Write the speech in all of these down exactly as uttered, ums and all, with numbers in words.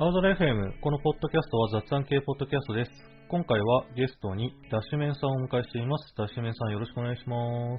青空 エフエム、このポッドキャストは雑談系ポッドキャストです。今回はゲストにダッシュメンさんをお迎えしています。ダッシュメンさんよろしくお願いします。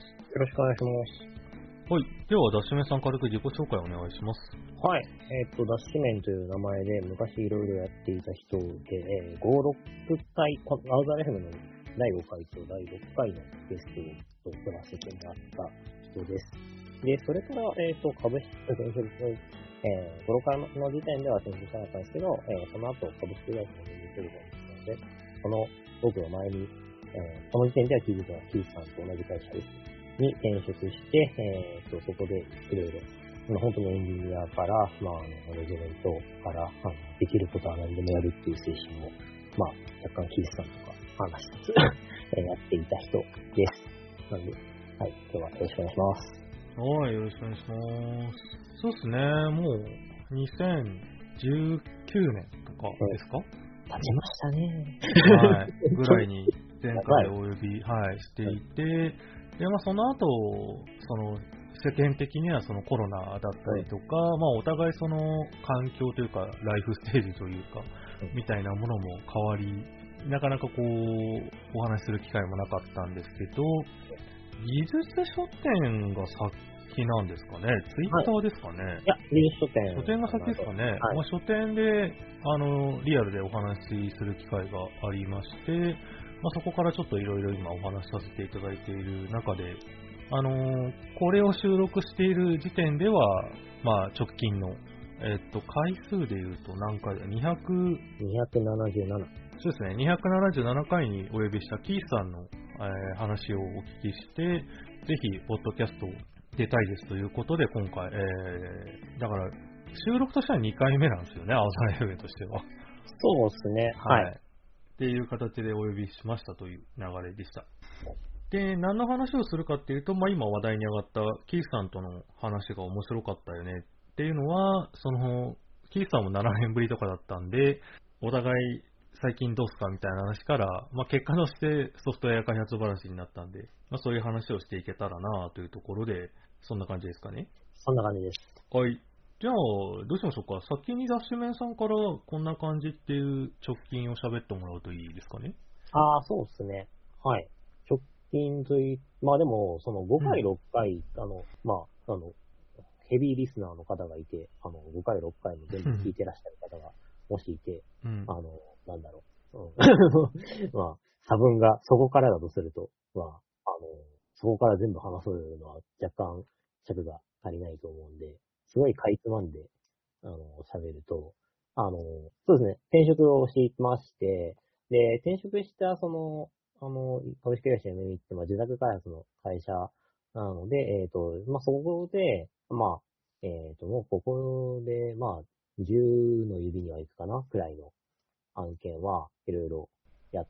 よろしくお願いします。はい。ではダッシュメンさん軽く自己紹介お願いします。 はい。えっ、ー、と、ダッシュメンという名前で昔いろいろやっていた人で、えー、ご、ろっかい、青空 エフエム のだいごかいとだいろっかいのゲストを取らせてもらった人です。で、それから、えっ、ー、と、株式会社のえー、ご、ろっかいの時点では転職しなかったんですけど、えー、その後株式会社の人事部なので、その僕の前に、えー、その時点ではキーズのキースさんと同じ会社ですに転職して、えー、とそこでいろいろ、本当にエンジニアから、まあ、マネジメントから、あのできることは何でもやるっていう精神を、まあ、若干キースさんとか話しつつやっていた人です。なんで、はい、今日はよろしくお願いします。 はい、よろしくお願いします。そうですね、もうにせんじゅうきゅうねんとかですか？ 経ちましたね。 はい、ぐらいに前回お呼び、はい、していて、で、まあその後、その世間的にはそのコロナだったりとか、まあお互いその環境というかライフステージというか、みたいなものも変わり、なかなかこうお話しする機会もなかったんですけど、技術書店が先なんですかね、ツイッターですかね。はい、 いや、技術書店。 書店が先ですかね。はい、まあ、書店であのリアルでお話しする機会がありまして、まあ、そこからちょっといろいろ今お話しさせていただいている中で、あのこれを収録している時点では、まあ、直近の、えっと、回数でいうと何回だ、にひゃく、 にひゃくななじゅうなな。 そうですね、にひゃくななじゅうななかいにお呼びしたキースさんの、えー、話をお聞きして、ぜひ、ポッドキャストを出たいですということで、今回、えー、だから、収録としてはにかいめなんですよね、青空 エフエム としては。 そうですね、 はい。はい。っていう形でお呼びしましたという流れでした。で、何の話をするかっていうと、まあ、今話題に上がったキースさんとの話が面白かったよねっていうのは、その、キースさんもななねんぶりとかだったんで、お互い、最近どうすかみたいな話から、まあ、結果としてソフトウェア開発話になったんで、まあ、そういう話をしていけたらなというところで、そんな感じですかね。 そんな感じです。 はい。じゃあ、どうしましょうか。先にダッシュメンさんからこんな感じっていう直近を喋ってもらうといいですかね。 ああ、そうですね。はい。直近とい、まあでも、そのごかい、ろっかい、うん、あの、まあ、あの、ヘビーリスナーの方がいて、あの、ごかい、ろっかいも全部聞いてらっしゃる方が、もしいて、うん、あの、なんだろう。うん、まあ、差分がそこからだとすると、まあ、あの、そこから全部話すのは若干尺が足りないと思うんで、すごいかいつまんで、あの、喋ると、あの、そうですね、転職をしまして、で、転職した、その、あの、株式会社エムエムイーって、まあ、自宅開発の会社なので、えっ、ー、と、まあ、そこで、まあ、えっ、ー、と、もうここで、まあ、じゅうの指にはいくかな、くらいの案件はいろいろやって、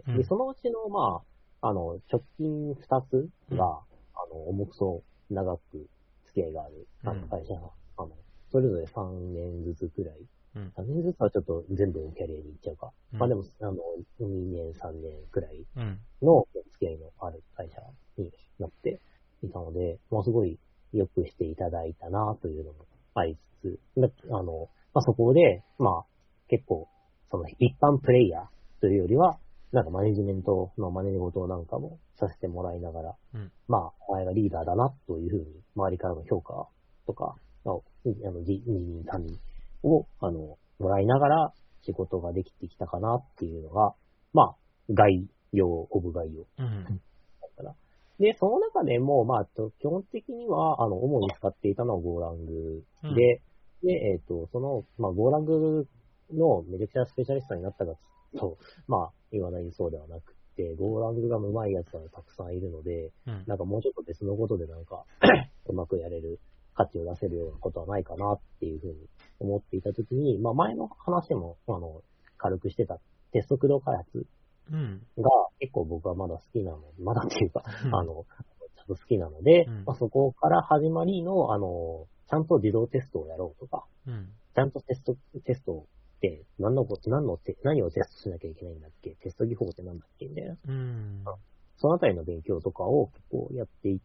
うん、で、そのうちの、まあ、あの、直近ふたつが、うん、あの、重くそ長く付き合いがある、あの、会社が、うん、あの、それぞれさんねんずつくらい、うん、さんねんずつはちょっと全部キャリアに行っちゃうか。うん、まあでも、あの、にねん、さんねんくらいの付き合いのある会社になっていたので、まあすごいよくしていただいたなというのもありつつ、あの、まあそこで、まあ結構、その一般プレイヤーというよりは、なんかマネジメントのマネ事なんかもさせてもらいながら、うん、まあ、お前がリーダーだなというふうに、周りからの評価とか、あの、二人三人を、あの、もらいながら仕事ができてきたかなっていうのが、まあ、概要、オブ概要。うん、だから。で、その中でも、まあ、基本的には、あの、主に使っていたのはゴーラングで、うん、で、えっ、ー、と、その、まあ、ゴーラングのめちゃくちゃスペシャリストになったかと、まあ、言わないそうではなくて、ゴーラングが上手いやつはたくさんいるので、うん、なんかもうちょっと別のことでなんか、うまくやれる価値を出せるようなことはないかなっていうふうに思っていたときに、まあ前の話も、あの、軽くしてたテスト駆動開発が結構僕はまだ好きなの、まだっていうか、うん、あの、ちょっと好きなので、うん、まあ、そこから始まりの、あの、ちゃんと自動テストをやろうとか、うん、ちゃんとテスト、テストをで、何の、何の、何をテストしなきゃいけないんだっけ、テスト技法ってなんだっけみたいな。うん、そのあたりの勉強とかを結構やっていって、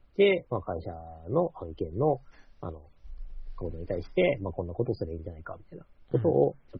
まあ、会社の案件の、あの、コードに対して、まあ、こんなことをすればいいんじゃないか、みたいなことを、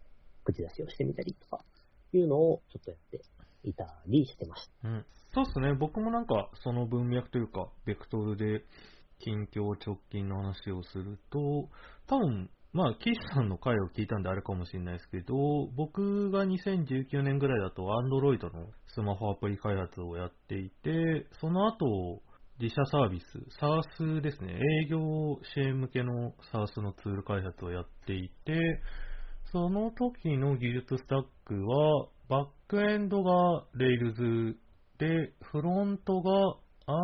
口出しをしてみたりとか、いうのをちょっとやっていたりしてました。 うん。そうですね。僕もなんか、その文脈というか、ベクトルで、近況直近の話をすると、多分、まあ、岸さんの回を聞いたんであれかもしれないですけど、僕がにせんじゅうきゅうねんぐらいだと Android のスマホアプリ開発をやっていて、その後、自社サービス、SaaS ですね、営業支援向けの SaaS のツール開発をやっていて、その時の技術スタックは、バックエンドが Rails で、フロントが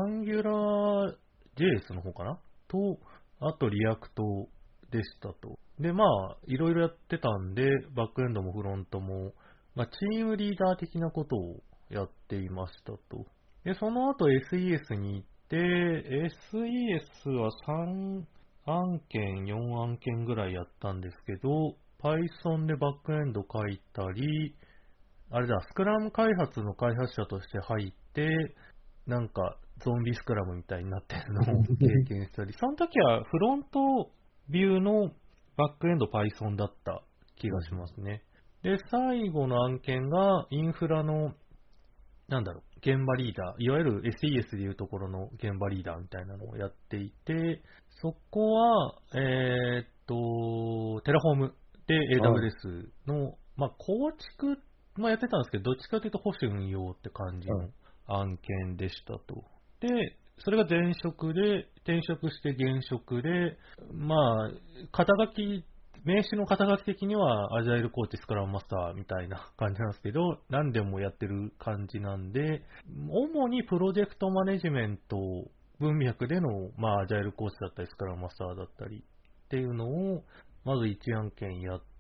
AngularJS の方かなと、あとリアクトでしたと。で、まあ、いろいろやってたんで、バックエンドもフロントも、まあ、チームリーダー的なことをやっていましたと。で、その後 エスイーエス に行って、エスイーエス はさん案件、よん案件ぐらいやったんですけど、Python でバックエンド書いたり、あれだ、スクラム開発の開発者として入って、なんかゾンビスクラムみたいになってるのを経験したり、その時はフロントビューのバックエンド Python だった気がしますね。で、最後の案件がインフラの、なんだろう、現場リーダー、いわゆる エスイーエス でいうところの現場リーダーみたいなのをやっていて、そこは、えーっと、テラフォームで エーダブリューエス の、まあ、構築もやってたんですけど、どっちかというと保守運用って感じの案件でしたと。で、それが前職で、転職して現職で、まあ、肩書き、名刺の肩書き的には、アジャイルコーチ、スクラムマスターみたいな感じなんですけど、何でもやってる感じなんで、主にプロジェクトマネジメント文脈での、まあ、アジャイルコーチだったり、スクラムマスターだったりっていうのを、まずいち案件やって、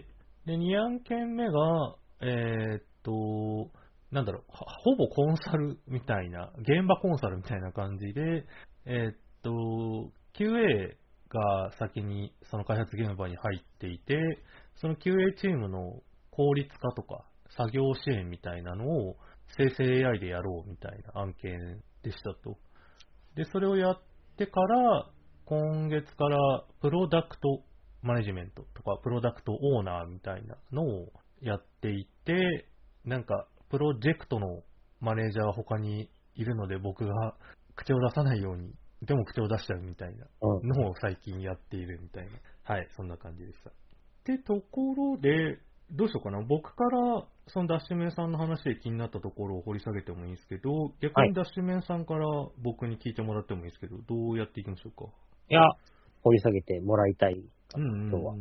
で、に案件目が、えーっと、なんだろう、ほぼコンサルみたいな、現場コンサルみたいな感じで、えーっと、キューエー が先にその開発現場に入っていて、その キューエー チームの効率化とか作業支援みたいなのを生成 エーアイ でやろうみたいな案件でしたと。で、それをやってから、今月からプロダクトマネジメントとかプロダクトオーナーみたいなのをやっていて、なんかプロジェクトのマネージャーは他にいるので僕が口を出さないように、でも口を出しちゃうみたいなのを最近やっているみたいな。はい、そんな感じでした。ってところで、どうしようかな。僕からそのダッシュメンさんの話で気になったところを掘り下げてもいいですけど、逆にダッシュメンさんから僕に聞いてもらってもいいですけど、どうやっていきましょうか。 いや、掘り下げてもらいたいかな、 うんうんうん、 今日は。はい、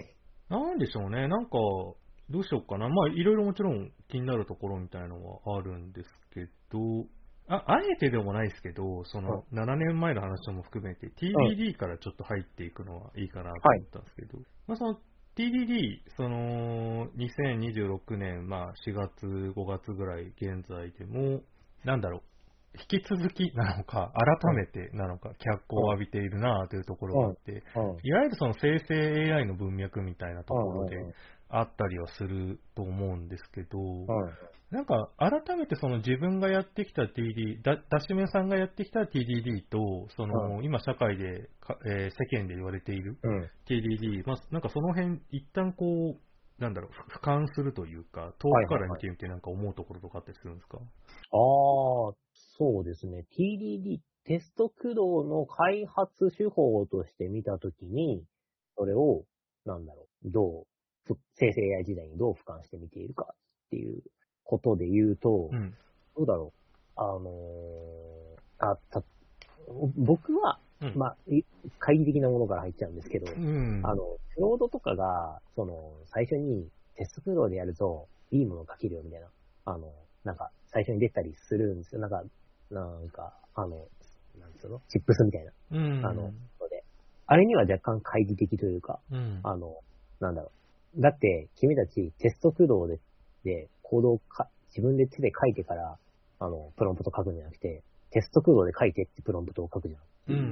なんでしょうね。なんか、どうしようかな。まあ、いろいろもちろん気になるところみたいなのはあるんですけど、あ、あえてでもないですけど、その、ななねんまえの話も含めて、ティーディーディー からちょっと入っていくのはいいかなと思ったんですけど、はい、まあ、その、ティーディーディー、その、にせんにじゅうろくねん、まあ、しがつ、ごがつぐらい現在でも、なんだろう、引き続きなのか、改めてなのか、脚光を浴びているなというところがあって、いわゆるその生成 エーアイ の文脈みたいなところであったりはすると思うんですけど、なんか改めてその自分がやってきた ティーディー、ダッシュメンさんがやってきた ティーディーディー と、その今社会でか、えー、世間で言われている ティーディーディー、まあ、なんかその辺一旦こう、なんだろう、俯瞰するというか、遠くから見てみてなんか思うところとかってするんですか？ ああ、そうですね。ティーディーディー、テスト駆動の開発手法として見たときに、それを、なんだろう、どう、生成 エーアイ 時代にどう俯瞰して見ているかっていうことで言うと、うん、どうだろう。あのー、あ、た、僕は、うん、まあ、懐疑的なものから入っちゃうんですけど、うん、あの、クロードとかが、その、最初にテスト駆動でやると、いいものが書けるよみたいな、あの、なんか、最初に出たりするんですよ。なんか、なんか、あの、なんつうのチップスみたいな。うん、あの、ので。あれには若干懐疑的というか、うん、あの、なんだろう。だって、君たちテスト駆動で、で、コードをか、自分で手で書いてから、あの、プロンプト書くんじゃなくて、テスト駆動で書いてってプロンプトを書くじゃん。うんうんうん、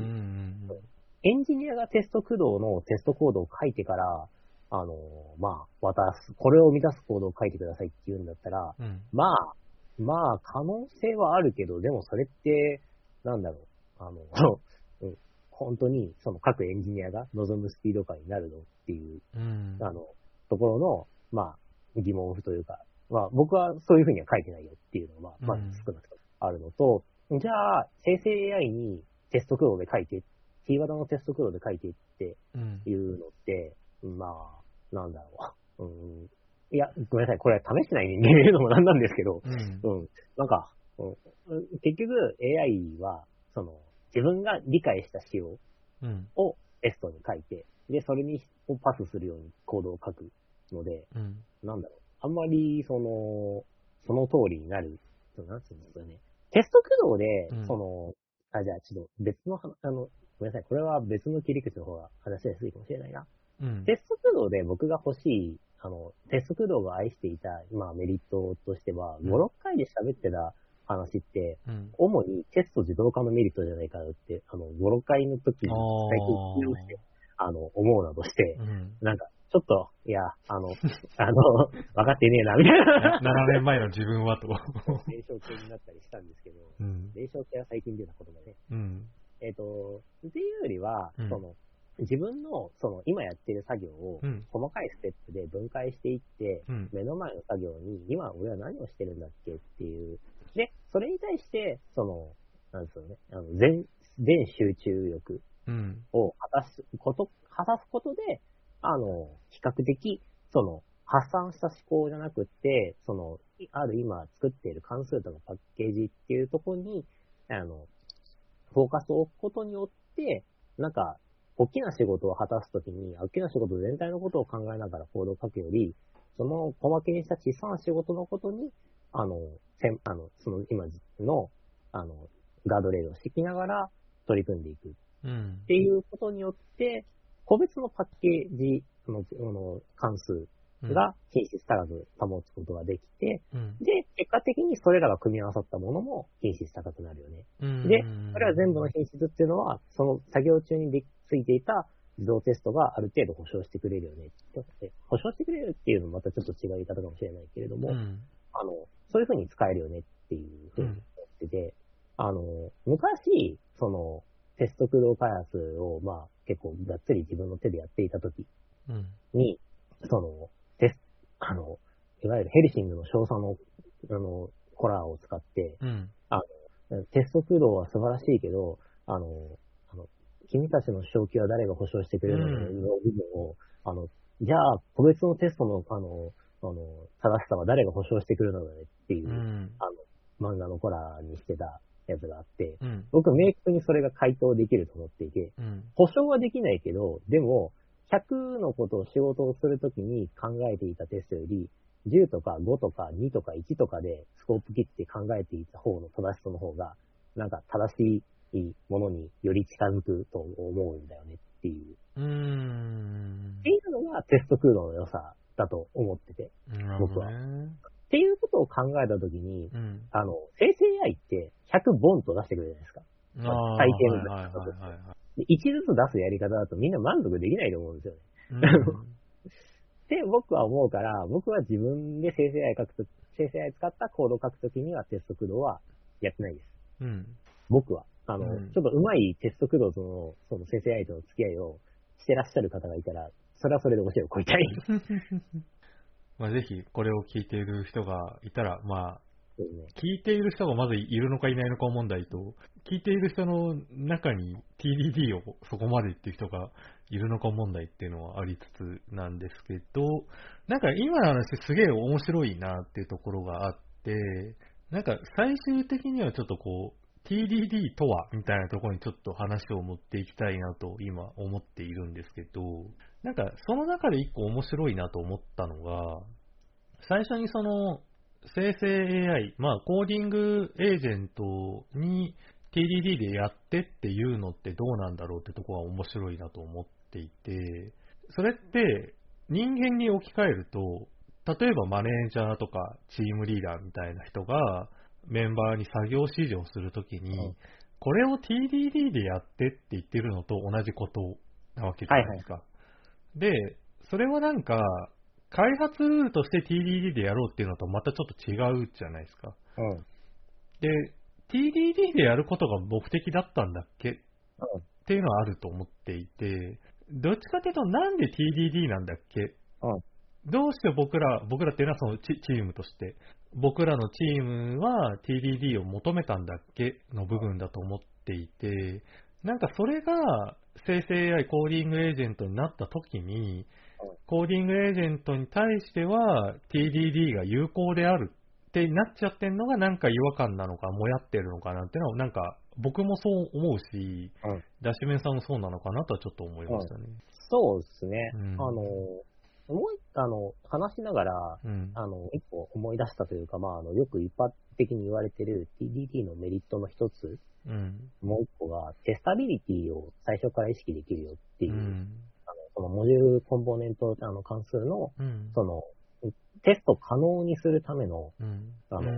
エンジニアがテスト駆動のテストコードを書いてから、あの、まあ、渡す、これを満たすコードを書いてくださいって言うんだったら、うん、まあ、まあ、可能性はあるけど、でもそれって、なんだろう、あの、うん、本当に、その各エンジニアが望むスピード感になるのっていう、うん、あの、 ところの、まあ、疑問符というか、まあ、僕はそういうふうには書いてないよっていうのが、まあ、まず少なくともあるのと、うん、じゃあ、生成 エーアイ にテスト駆動で書いて、キーワードのテスト駆動で書いてっていうのって、うん、まあ、なんだろう。うん、いや、ごめんなさい。これは試してない人間が言うのもなんなんですけど、うん、うん、なんか、うん、結局 エーアイ は、その、自分が理解した仕様をテストに書いて、で、それにをパスするようにコードを書くので、うん、なんだろう。あんまり、その、その通りになる、なんつうんですかね。テスト駆動で、うん、その、あ、じゃあちょっと別の、あの、ごめんなさい。これは別の切り口の方が話しやすいかもしれないな。うん、テスト駆動で僕が欲しい、あの、テスト駆動が愛していた、まあメリットとしては、ご、ろっかいで喋ってた話って、うん、主にテスト自動化のメリットじゃないかなって、あの、ご、ろっかいの時に最近聞き直して、あの、思うなどして、うん、なんか、ちょっと、いや、あの、あの、分かってねえな、みたいな。 ななねんまえの自分はと。 霊障系になったりしたんですけど、うん、霊障系は最近出た言葉で、うん、えっ、ー、と、っていうよりは、うん、その、自分の、その、今やってる作業を、細かいステップで分解していって、うん、目の前の作業に、今俺は何をしてるんだっけっていう。で、それに対して、その、なんですよね、あの、全、全集中力を果たすこと、果たすことで、あの、比較的、その、発散した思考じゃなくって、その、ある今作っている関数とかパッケージっていうところに、あの、フォーカスを置くことによって、なんか、大きな仕事を果たすときに、大きな仕事全体のことを考えながらコードを書くより、その細分けにした小さな仕事のことに、あの、せん、あの、その今の、あの、ガードレールを敷きながら取り組んでいく。っていうことによって、個別のパッケージの、の関数が品質高く保つことができて、うん、で、結果的にそれらが組み合わさったものも品質高くなるよね。うん、で、それは全部の品質っていうのは、その作業中にでついていた自動テストがある程度保証してくれるよね。保証してくれるっていうのもまたちょっと違う言い方かもしれないけれども、うん、あの、そういうふうに使えるよねっていうふうに思ってて、うん、あの、昔、その、テスト駆動開発を、まあ、結構がっつり自分の手でやっていたときに、うん、その、テスあの、いわゆるヘルシングの少佐の、あの、コラーを使って、うん、あの、テスト駆動は素晴らしいけど、あの、あの君たちの正気は誰が保証してくれるのの部分を、うん、あの、じゃあ、個別のテストの、あの、あの、正しさは誰が保証してくれるのだねっていう、うん、あの、漫画のコラーにしてたやつがあって、うん、僕明確にそれが回答できると思っていて、うん、保証はできないけど、でも、ひゃくのことを仕事をするときに考えていたテストより、じゅうとかごとかにとかいちとかでスコープ切って考えていた方の正しさの方が、なんか正しいものにより近づくと思うんだよねっていう。うーん。っていうのがテスト駆動の良さだと思ってて、僕は。っていうことを考えたときに、うん、あの、生成 エーアイってひゃくボンと出してくれるじゃないですか。大抵の出し方として。いちずつ出すやり方だとみんな満足できないと思うんですよね。うん、って僕は思うから、僕は自分で生成 エーアイ 書くと、生成 エーアイ 使ったコードを書くときにはテスト駆動はやってないです。うん、僕は。あの、うん、ちょっと上手いテスト駆動との、その生成 エーアイ との付き合いをしてらっしゃる方がいたら、それはそれで教えを請いたい。 まあぜひ、これを聞いている人がいたら、まあ、そうね、聞いている人がまずいるのかいないのか問題と、聞いている人の中に ティーディーディー をそこまでっていう人がいるのか問題っていうのはありつつなんですけど、なんか今の話すげえ面白いなっていうところがあって、なんか最終的にはちょっとこう、ティーディーディー とはみたいなところにちょっと話を持っていきたいなと今思っているんですけど、なんかその中で一個面白いなと思ったのが、最初にその生成 エーアイ、まあコーディングエージェントに ティーディーディー でやってっていうのってどうなんだろうってところが面白いなと思っていて、それって人間に置き換えると、例えばマネージャーとかチームリーダーみたいな人がメンバーに作業指示をするときに、うん、これを ティーディーディー でやってって言ってるのと同じことなわけじゃないですか。はいはい、で、それはなんか、開発ルールとして ティーディーディー でやろうっていうのとまたちょっと違うじゃないですか。うん、で、ティーディーディー でやることが目的だったんだっけ、うん、っていうのはあると思っていて、どっちかというとなんで ティーディーディー なんだっけ、うん、 どうして僕ら、僕らっていうのはそのチ、チームとして、僕らのチームは ティーディーディー を求めたんだっけの部分だと思っていて、なんかそれが生成 エーアイ コーディングエージェントになった時に、コーディングエージェントに対しては ティーディーディー が有効であるってなっちゃってんのがなんか違和感なのか、もやってるのかなっていうのは、なんか僕もそう思うし、 うん。 ダッシュメンさんもそうなのかなとはちょっと思いましたね。 そうですね。 うん、 あの、もう一あの、話しながら、 うん、 あの、一個思い出したというか、まあ、あの、よく一般的に言われてる ティーディーディー のメリットの一つ、 うん、 もう一個が、テスタビリティを最初から意識できるよっていう、 うん、 あの、そのモジュールコンポーネント、あの、関数の、 うん、 その、テスト可能にするための、 うん、 あの、 うん、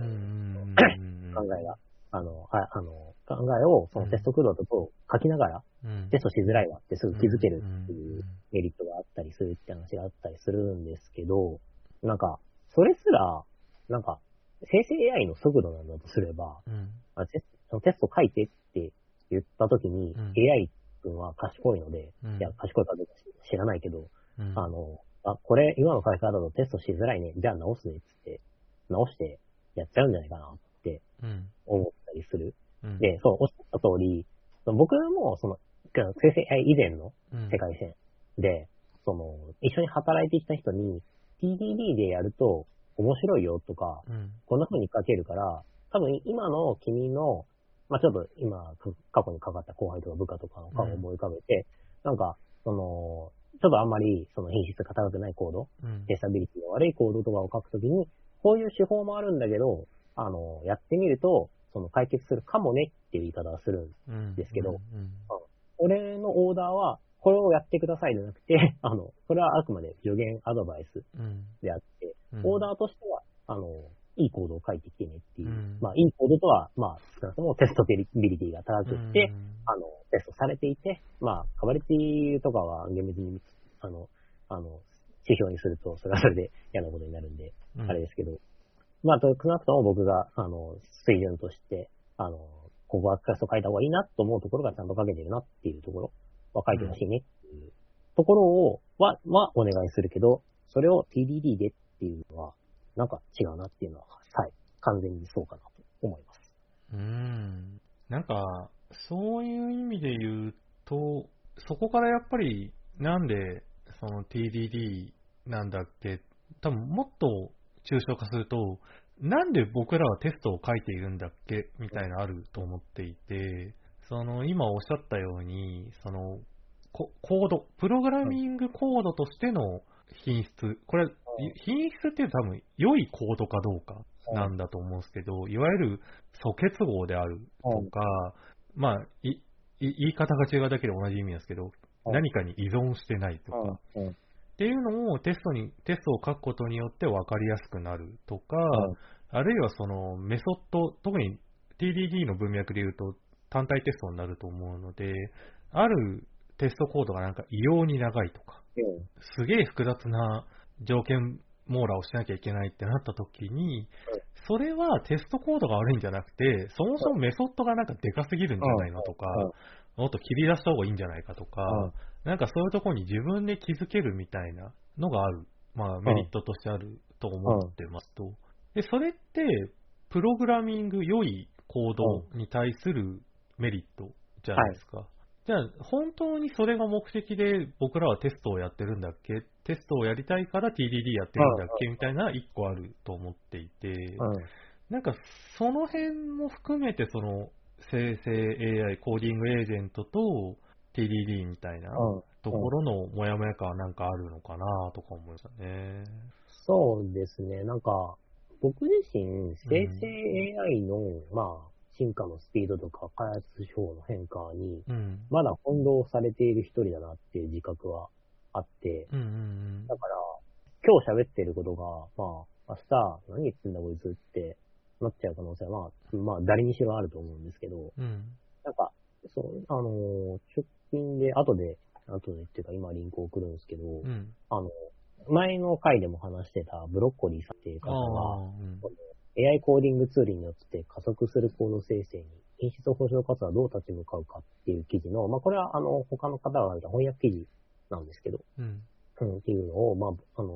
考えが、あの、はあの、考えを、そのテストクロードと書きながら、 うん、 テストしづらいわってすぐ気づけるってうん、 いうメリットがあったりするって話があったりするんですけど、なんか、それすら、なんか、生成 エーアイ の速度なんだとすれば、 うん、 あテステスト書いてって言った時に、 うん、 エーアイ 君は賢いので、 うん、 いや、賢いかどうか知らないけど、 うん、 あの、あ、これ今の書き方だとテストしづらいね、じゃあ直すねっつって、直してやっちゃうんじゃないかなって思ったりする。 うん、 で、そう、おっしゃった通り、その僕も、その、生成 エーアイ 以前の世界線で、その、一緒に働いてきた人に、ティーディーディー でやると面白いよとか、 うん、 こんな風に書けるから、多分今の君の、まあちょっと今、過去にかかった後輩とか部下とかの顔を思い浮かべて、うん、なんか、その、ちょっとあんまりその品質が高くないコード、うん、テスタビリティが悪いコードとかを書くときに、こういう手法もあるんだけど、あの、やってみると、その解決するかもねっていう言い方をするんですけど、うんうんうん、俺のオーダーは、これをやってくださいじゃなくて、あの、それはあくまで助言アドバイスであって、うん、オーダーとしては、あの、いいコードを書いてきてねっていう、うん、まあ、いいコードとは、まあ、少なくともテストビリティが高くって、うん、あの、テストされていて、まあ、カバリティとかは厳密に、あの、あの、指標にすると、それはそれで嫌なことになるんで、うん、あれですけど、まあ、少なくとも僕が、あの、水準として、あの、ここはテスト書いた方がいいなと思うところがちゃんと書けてるなっていうところは書いてほしいねっていうところを、は、はお願いするけど、それを ティーディーディー でっていうのは、なんか違うなっていうのは、はい、完全にそうかなと思います。 うーん。なんか、そういう意味で言うと、そこからやっぱり、なんで、その ティーディーディー なんだっけ、多分もっと抽象化すると、なんで僕らはテストを書いているんだっけみたいなあると思っていて、その今おっしゃったように、そのコード、プログラミングコードとしての品質、これ、品質って多分良いコードかどうかなんだと思うんですけど、いわゆる素結合であるとか、まあ、い言い方が違うだけで同じ意味ですけど、何かに依存してないとか、っていうのをテストに、テストを書くことによって分かりやすくなるとか、あるいはそのメソッド、特に ティーディーディー の文脈で言うと単体テストになると思うので、あるテストコードがなんか異様に長いとか、すげえ複雑な条件網羅をしなきゃいけないってなった時に、それはテストコードが悪いんじゃなくて、そもそもメソッドがなんかでかすぎるんじゃないのとか、もっと切り出した方がいいんじゃないかとか、なんかそういうところに自分で気づけるみたいなのがある。まあメリットとしてあると思ってますと。で、それって、プログラミング良いコードに対するメリットじゃないですか。はい、じゃあ、本当にそれが目的で僕らはテストをやってるんだっけ？テストをやりたいから ティーディーディー やってるんだっけみたいな一個あると思っていて、なんかその辺も含めてその生成 エーアイ、コーディングエージェントと ティーディーディー みたいなところのモヤモヤ感はなんかあるのかなとか思いましたね。 そうですね。なんか、僕自身、生成 エーアイの、うん、まあ、進化のスピードとか開発手法の変化に、まだ翻弄されている一人だなっていう自覚はあって、 うんうんうん、 だから、今日喋ってることが、まあ、明日、何言ってんだこいつってなっちゃう可能性は、まあ、まあ、誰にしろあると思うんですけど、 うん、 なんか、そう、あのー、直近で、後で、後でっていうか今リンク送るんですけど、うん、あの、前の回でも話してたブロッコリーさんっていう方が、うん、エーアイ コーディングツールによって加速するコード生成に品質保証活動はどう立ち向かうかっていう記事の、まあこれはあの他の方が書いた翻訳記事なんですけど、うん、うん、っていうのを、まあ、あの、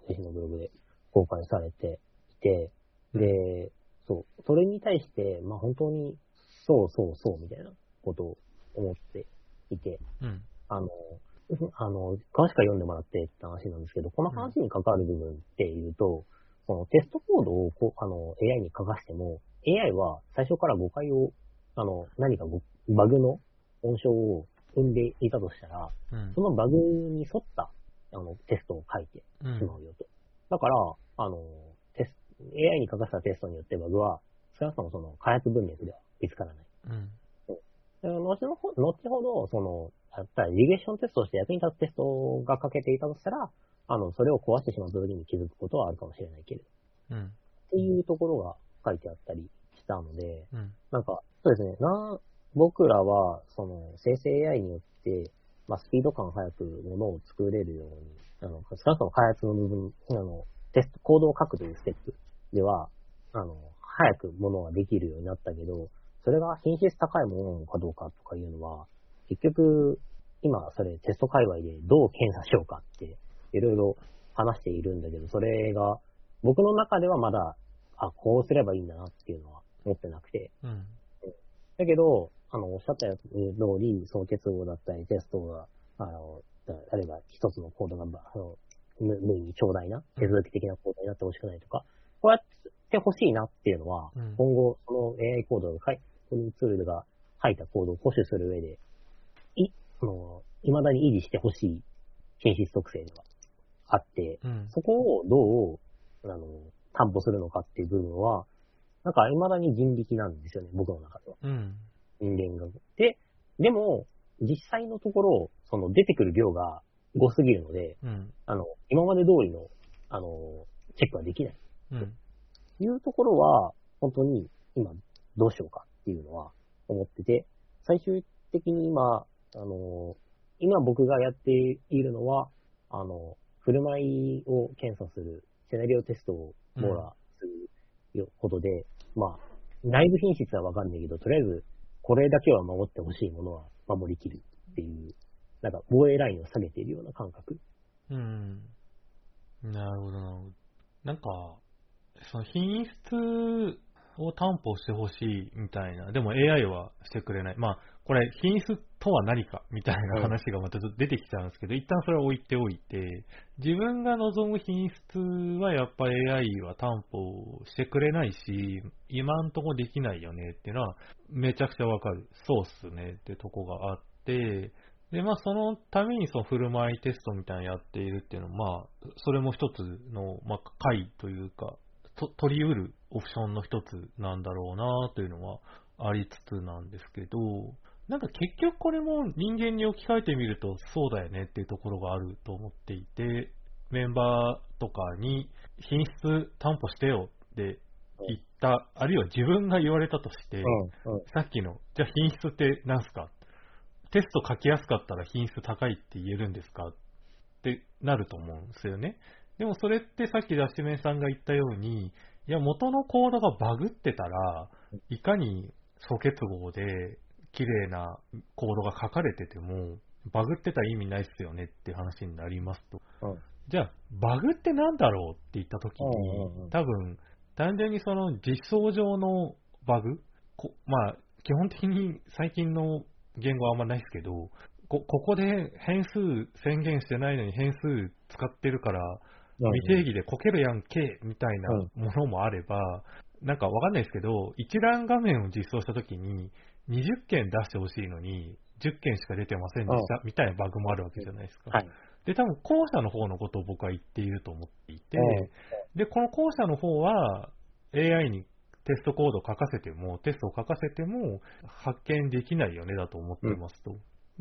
自身のブログで公開されていて、で、そう、それに対して、まあ本当に、そうそうそうみたいなことを思っていて、 うん、 あの、あの、詳しく読んでもらってって話なんですけど、この話に関わる部分っていうと、このテストコードをこあの エーアイ に書かしても、エーアイ は最初から誤解を、あの、何かバグの温床を生んでいたとしたら、 うん、 そのバグに沿ったあのテストを書いてしまうよと。だから、あの、テスト、エーアイ に書かせたテストによってバグは、少なくともその開発文脈では見つからない。 うん後の後ほど、その、やったらリグレッションテストとして役に立つテストが書けていたとしたら、あの、それを壊してしまった時に気づくことはあるかもしれないけれど。うん。っていうところが書いてあったりしたので、うん、なんか、そうですね、な、僕らは、その、生成 エーアイ によって、まあ、スピード感早くものを作れるように、あの、少なくとも開発の部分、あの、テスト、コードを書くというステップでは、あの、早くものができるようになったけど、それが品質高いものなのかどうかとかいうのは、結局、今それテスト界隈でどう検査しようかって、いろいろ話しているんだけど、それが、僕の中ではまだ、あ、こうすればいいんだなっていうのは思ってなくて。うん、だけど、あの、おっしゃった通り、その結合だったり、テストが、あの、あるいは一つのコードが、あの、無無意に長大な、手続き的なコードになってほしくないとか、こうやってほしいなっていうのは、うん、今後、その エーアイ コードが書いこのツールが吐いたコードを保守する上で、い、あの、未だに維持してほしい品質特性ではあって、うん、そこをどう、あの、担保するのかっていう部分は、なんか未だに人力なんですよね、僕の中では。うん、人間が。で、でも、実際のところ、その出てくる量が多すぎるので、うん、あの、今まで通りの、あの、チェックはできない。うん、というところは、本当に今、どうしようかっていうのは思ってて、最終的に今、あの、今僕がやっているのは、あの、振る舞いを検査する、シナリオテストを網羅することで、うん、まあ、内部品質はわかんないけど、とりあえず、これだけは守ってほしいものは守りきるっていう、なんか防衛ラインを下げているような感覚。 うん。なるほど、なるほど。なんか、その品質を担保してほしいみたいな。でも エーアイ はしてくれない。まあ、これ品質とは何かみたいな話がまたちょっと出てきちゃうんですけど、一旦それは置いておいて、自分が望む品質はやっぱ エーアイ は担保してくれないし、今んとこできないよねっていうのはめちゃくちゃわかる。そうっすねってとこがあって、で、まあそのためにその振る舞いテストみたいなのやっているっていうのは、まあ、それも一つの、まあ、解というか、と取り得るオプションの一つなんだろうなというのはありつつなんですけど、なんか結局これも人間に置き換えてみるとそうだよねっていうところがあると思っていて、メンバーとかに品質担保してよって言った、あるいは自分が言われたとして、うんうん、さっきの、じゃあ品質って何すか？テスト書きやすかったら品質高いって言えるんですかってなると思うんですよね。でもそれってさっきダッシュメンさんが言ったように、いや元のコードがバグってたら、いかに素結合で綺麗なコードが書かれてても、バグってたら意味ないっすよねって話になりますと。うん、じゃあ、バグってなんだろうって言ったときに、多分、単純にその実装上のバグ、こまあ、基本的に最近の言語はあんまないですけど、こ、ここで変数宣言してないのに変数使ってるから、未定義でこけるやんけみたいなものもあれば、うん、なんかわかんないですけど、一覧画面を実装したときににじゅっけん出してほしいのにじゅっけんしか出てませんでしたみたいなバグもあるわけじゃないですか。はい、で、多分後者の方のことを僕は言っていると思っていて、で、この後者の方は エーアイ にテストコードを書かせても、テストを書かせても発見できないよねだと思ってますと。うん、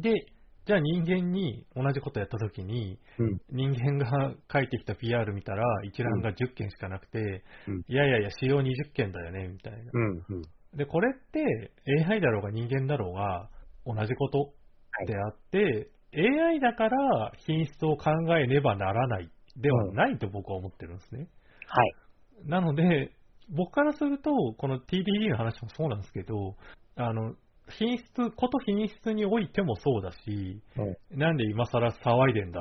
で、じゃあ人間に同じことやったときに、うん、人間が書いてきた ピーアール 見たら一覧がじゅっけんしかなくて、うん、いやいやいや、使用にじゅっけんだよね、みたいな。うんうん、で、これって エーアイ だろうが人間だろうが同じことであって、はい、エーアイ だから品質を考えねばならないではないと僕は思ってるんですね。 はい。 なので、僕からすると、この ティービーディー の話もそうなんですけど、あの、品質、こと品質においてもそうだし、うん、なんで今更騒いでんだろうっ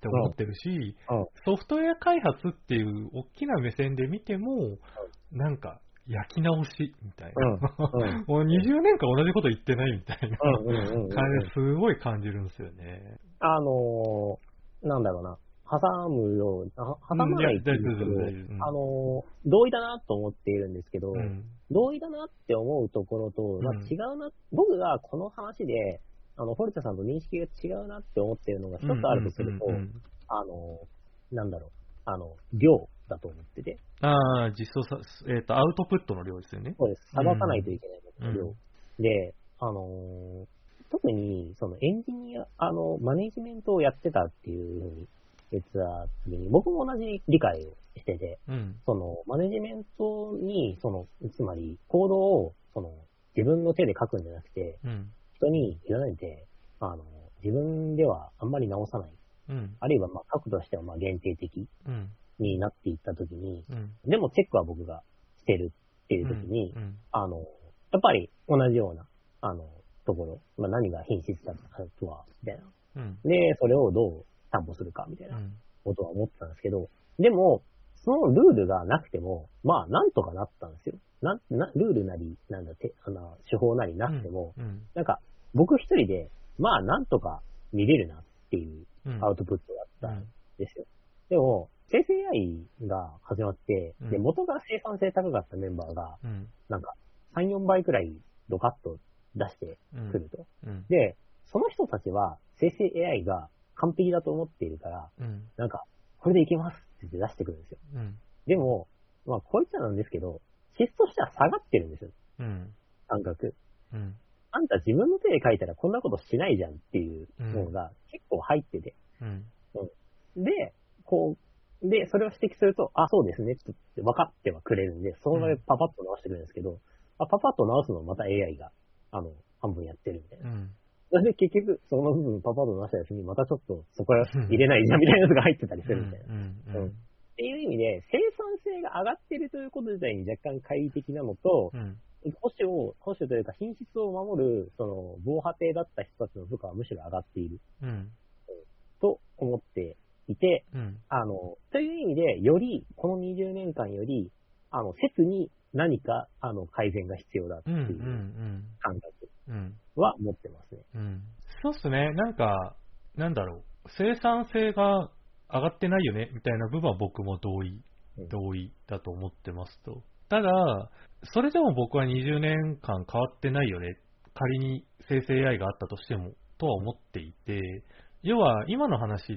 って思ってるし、 うん、 ソフトウェア開発っていう大きな目線で見ても、なんか焼き直しみたいな。うんうん、もうにじゅうねんかん同じこと言ってないみたいな感じすごい感じるんですよね。 あのー、なんだろうな。挟むよう、挟まないっていうけど、うん、あの、同意だなと思っているんですけど、うん、同意だなって思うところと、まあ、違うな、うん、僕がこの話で、あの、堀田さんと認識が違うなって思っているのが一つあるとすると、あの、なんだろう、あの、量だと思ってて。 ああ、実装さ、えっと、アウトプットの量ですよね。 そうです。さばかないといけないのの量、うん。で、あのー、特に、そのエンジニア、あの、マネジメントをやってたっていうふうに、言ってた時に、僕も同じ理解をしてて、うん、その、マネジメントに、その、つまり、コードを、その、自分の手で書くんじゃなくて、うん、人に委ねて、あの、自分ではあんまり直さない。うん、あるいは、まあ、書くとしては、まあ、限定的になっていった時に、うん、でも、チェックは僕がしてるっていう時に、うんうん、あの、やっぱり同じような、あの、ところ、まあ、何が品質だとは、みたいな。うん、で、それをどう担保するかみたいなことは思ってたんですけど、うん、でも、そのルールがなくても、まあ、なんとかなったんですよ。な、な、ルールなり、なんだって、あの、手法なりなくても、うんうん、なんか、僕一人で、まあ、なんとか見れるなっていうアウトプットだったんですよ。うん、でも、生成 エーアイ が始まって、うん、で、元が生産性高かったメンバーが、うん、なんか、さん、よんばいくらいドカッと出してくると。うんうん、で、その人たちは、生成 エーアイ が完璧だと思っているから、うん、なんか、これでいけますって言って出してくるんですよ。うん、でも、まあ、こういっちゃなんですけど、質としては下がってるんですよ。うん、感覚、うん。あんた自分の手で書いたらこんなことしないじゃんっていうのが結構入ってて。うんうん、で、こう、で、それを指摘すると、あ、そうですねって分かってはくれるんで、その場でパパッと直してくれるんですけど、うん、あパパッと直すのをまた エーアイ が、あの、半分やってるみたいな。うんそれで結局、その部分パパッと出したやつに、またちょっとそこは入れないじゃんみたいなやつが入ってたりするみたいな。うんうんうん、っていう意味で、生産性が上がってるということ自体に若干懐疑的なのと、うん、保守を、保守というか品質を守る、その、防波堤だった人たちの部下はむしろ上がっている。うん、と思っていて、うん、あの、という意味で、より、このにじゅうねんかんより、あの、切に何か、あの、改善が必要だっていう感覚。うんうんうんは持ってますね。 うん。そうっすね。なんか、なんだろう。生産性が上がってないよね、みたいな部分は僕も同意、同意だと思ってますと。ただ、それでも僕はにじゅうねんかん変わってないよね。仮に生成 エーアイ があったとしても、とは思っていて、要は今の話って、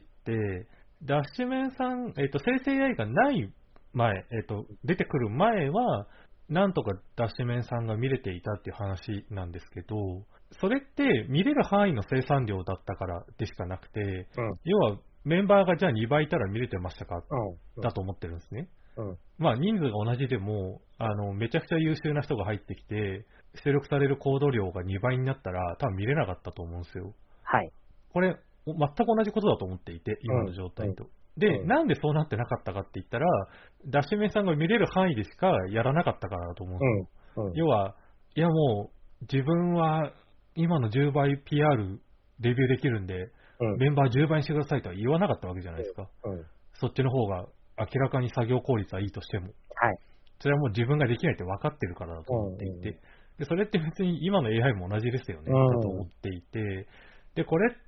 ダッシュメンさん、えっと、生成 エーアイ がない前、えっと、出てくる前は、なんとかダッシュメンさんが見れていたっていう話なんですけど、それって見れる範囲の生産量だったからでしかなくて、うん、要はメンバーがじゃあにばいいたら見れてましたか、うん、だと思ってるんですね。うん、まあ人数が同じでもあのめちゃくちゃ優秀な人が入ってきて出力されるコード量がにばいになったら多分見れなかったと思うんですよ。 はい。 これ全く同じことだと思っていて今の状態と。うんうん、で、なんでそうなってなかったかって言ったらダッシュメンさんが見れる範囲でしかやらなかったからだと思うんですよ。うんうん、要はいやもう自分は今のじゅうばい ピーアール レビューできるんで、うん、メンバーじゅうばいにしてくださいとは言わなかったわけじゃないですか。うんうん、そっちの方が明らかに作業効率はいいとしても。はい。それはもう自分ができないって分かってるからだと思っていて、うん、でそれって別に今の エーアイ も同じですよね、うん、だと思っていて、で、これって、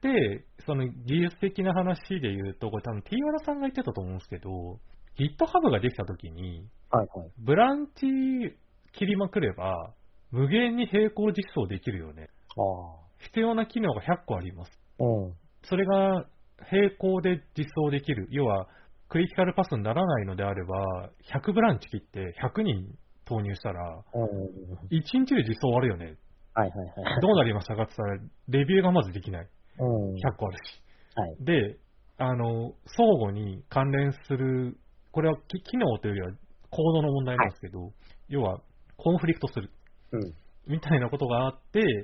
その技術的な話で言うと、これ多分 ティーワラさんが言ってたと思うんですけど、GitHub ができたときに、はいはい、ブランチ切りまくれば、無限に並行実装できるよね。あ必要な機能がひゃっこあります。うん、それが並行で実装できる。要は、クリティカルパスにならないのであれば、ひゃくブランチ切ってひゃくにん投入したら、いちにちで実装終わるよね。はいはいはい。どうなりましたかって言ったら、レビューがまずできない。うん、ひゃっこあるし。はい、で、あの、相互に関連する、これは機能というよりはコードの問題なんですけど、はい、要は、コンフリクトする。うん、みたいなことがあって、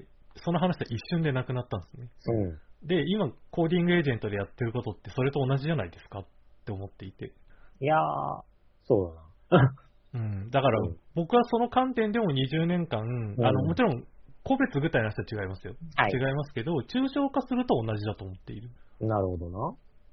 その話は一瞬でなくなったんですね。うん、で、今、コーディングエージェントでやってることってそれと同じじゃないですかって思っていて。 いやー、そうだな。 うん、だから、うん、僕はその観点でもにじゅうねんかん、うん、あのもちろん個別具体の人は違いますよ、はい、違いますけど、抽象化すると同じだと思っている。 なるほどな。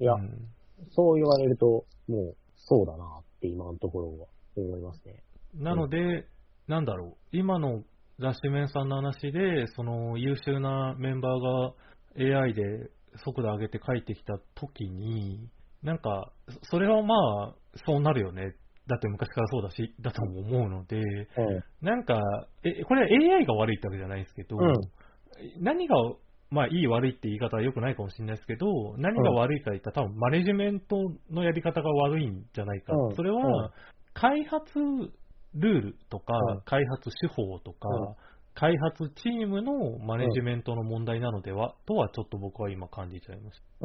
いや、 うん、 そう言われると、もう、そうだなって今のところは思いますね。 なので、うん、なんだろう、今の雑誌面さんの話で、その優秀なメンバーが エーアイ で速度上げて書いてきたときに、なんか、それはまあ、そうなるよね。だって昔からそうだし、だとも思うので、 うん、 なんか、え、これは エーアイ が悪いってわけじゃないですけど、 うん、 何が、まあ、いい悪いって言い方は良くないかもしれないですけど、何が悪いか言ったら多分マネジメントのやり方が悪いんじゃないか。 うん、 それは、開発ルールとか、 うん、 開発手法とか、 うん、 開発チームのマネジメントの問題なのでは、とはちょっと僕は今感じちゃいました。 うん。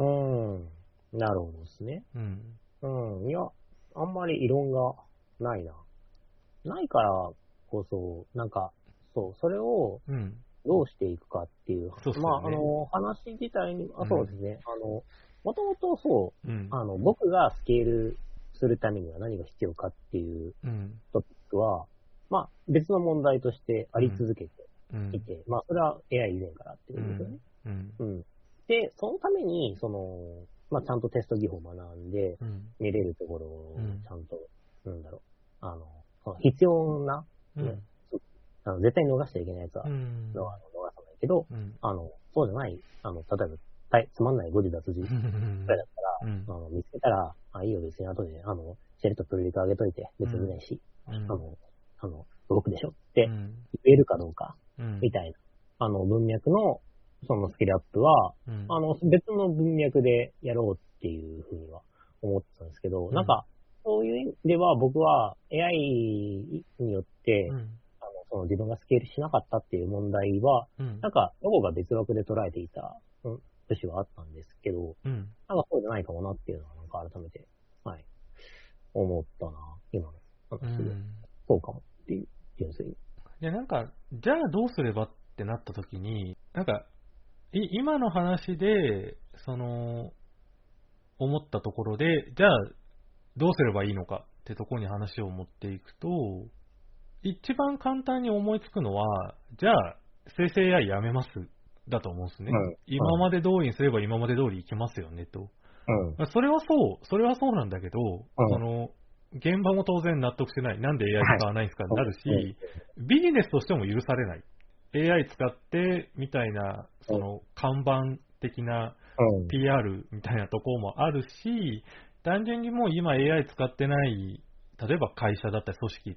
なるほどですね。 うん。 うん。いや、あんまり異論がないな。ないからこそ、なんか、そう、それをどうしていくかっていう、 そうっすまあ、あよね。 の、話自体に、あ、 うんそうですね。あの、もともとそう、 うん。 あの、僕がスケールするためには何が必要かっていううん。 トピックは、まあ、別の問題としてあり続けてうん。 いて、まあ、それは エーアイ 以前からっていうことですよね。 うん。 うん。で、そのために、その、まあ、ちゃんとテスト技法を学んで、 うん。 見れるところをうんちゃんと、なんだろう、あの、その必要な、 うん。 ね、あの絶対に逃しちゃいけないやつは、 うん。 のは逃さないけど、 うん。 あの、そうじゃない、あの、例えば、たいつまんない誤字脱字くらいだったら、 うん。 あの、見つけたら、あ、いいよ、別に後で、あの、シェルとプルリク上げといて、別に見ないし、 うん。 あの、あの、動くでしょってうん。 言えるかどうか、 うん。 みたいな、あの、文脈の、そのスキルアップは、 うん。 あの、別の文脈でやろうっていうふうには思ってたんですけど、 うんなんか、そういう意味では僕は エーアイ によって、 うん。 あの、その自分がスケールしなかったっていう問題は、 うん。 なんか、どこが別枠で捉えていた、うん、節はあったんですけど、 うん。 なんかそうじゃないかもなっていうのは、なんか改めて、はい、思ったな、今の話で。 うん。 そうかもっていう、純粋に。 で、なんか、じゃあどうすればってなった時に、なんか、い今の話で、その、思ったところで、じゃあどうすればいいのかってところに話を持っていくと、一番簡単に思いつくのは、じゃあ生成 エーアイ やめますだと思うんですね。 うん。 今まで通りにすれば今まで通りいきますよねと。 うん。 それはそう、それはそうなんだけど、 うん。 その、現場も当然納得してない。なんで エーアイはい。 使わないんですかになるうん。 し、ビジネスとしても許されない。エーアイ 使ってみたいな、その看板的なうん。 ピーアール みたいなところもあるし、単純にもう今 エーアイ 使ってない、例えば会社だったり組織って、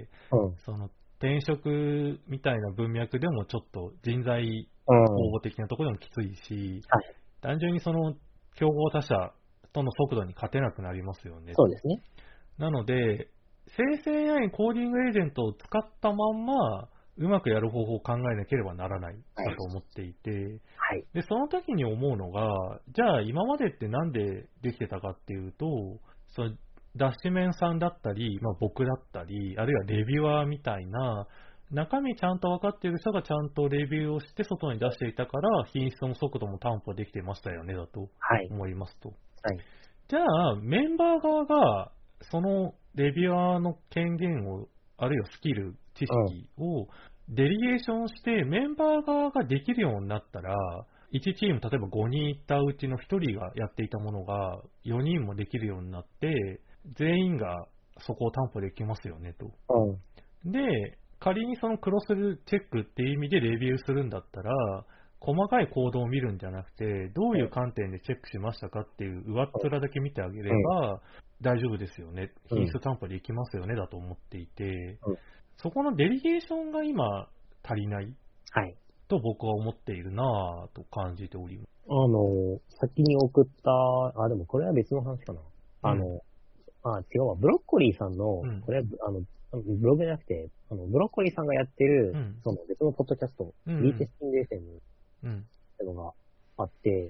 うん。 その転職みたいな文脈でもちょっと人材うん。 応募的なところでもきついし、 はい。 単純にその競合他社との速度に勝てなくなりますよね。 そうですね。 なので、生成 エーアイ コーディングエージェントを使ったまんま、うまくやる方法を考えなければならないだと思っていて、 はい。 で、その時に思うのが、じゃあ今までってなんでできてたかっていうと、その脱脂面さんだったり、まあ、僕だったり、あるいはレビュアーみたいな、中身ちゃんと分かっている人がちゃんとレビューをして外に出していたから、品質も速度も担保できてましたよね、だとはい。 思いますと。 はい。 じゃあ、メンバー側が、そのレビュアーの権限を、あるいはスキル、知識をデリゲーションして、メンバー側ができるようになったら、いちチーム、例えばごにんいたうちのひとりがやっていたものがよにんもできるようになって、全員がそこを担保できますよねと。 うん。 で、仮にそのクロスチェックっていう意味でレビューするんだったら、細かい行動を見るんじゃなくて、どういう観点でチェックしましたかっていう上っ面だけ見てあげれば大丈夫ですよね。品質担保でいきますよねだと思っていて、 うん。 そこのデリゲーションが今足りないはい。 と僕は思っているなぁと感じております。 あの、先に送った、あ、でもこれは別の話かな。あの、 うんあ、違うわ。ブロッコリーさんの、 うんこれは、あの、ブログじゃなくて、あの、ブロッコリーさんがやってる、 うんその別のポッドキャスト、 うん B テスティング エフエム っうんていうのがあって、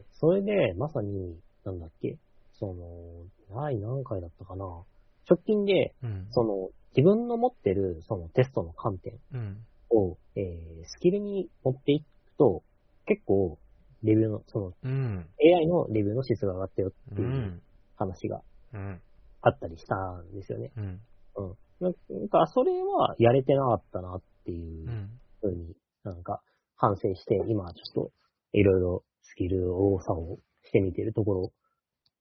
それで、まさに、なんだっけ、その、第何回だったかな。直近で、 うんその、自分の持ってる、そのテストの観点うんを、えー、スキルに持っていくと、結構、レビューの、その、 うんエーアイ のレビューの質が上がったよってういうん話がうんあったりしたんですよね。 うんうん。なんか、それはやれてなかったなっていううんふうになんか反省して、今ちょっといろいろスキル多さをしてみてるところ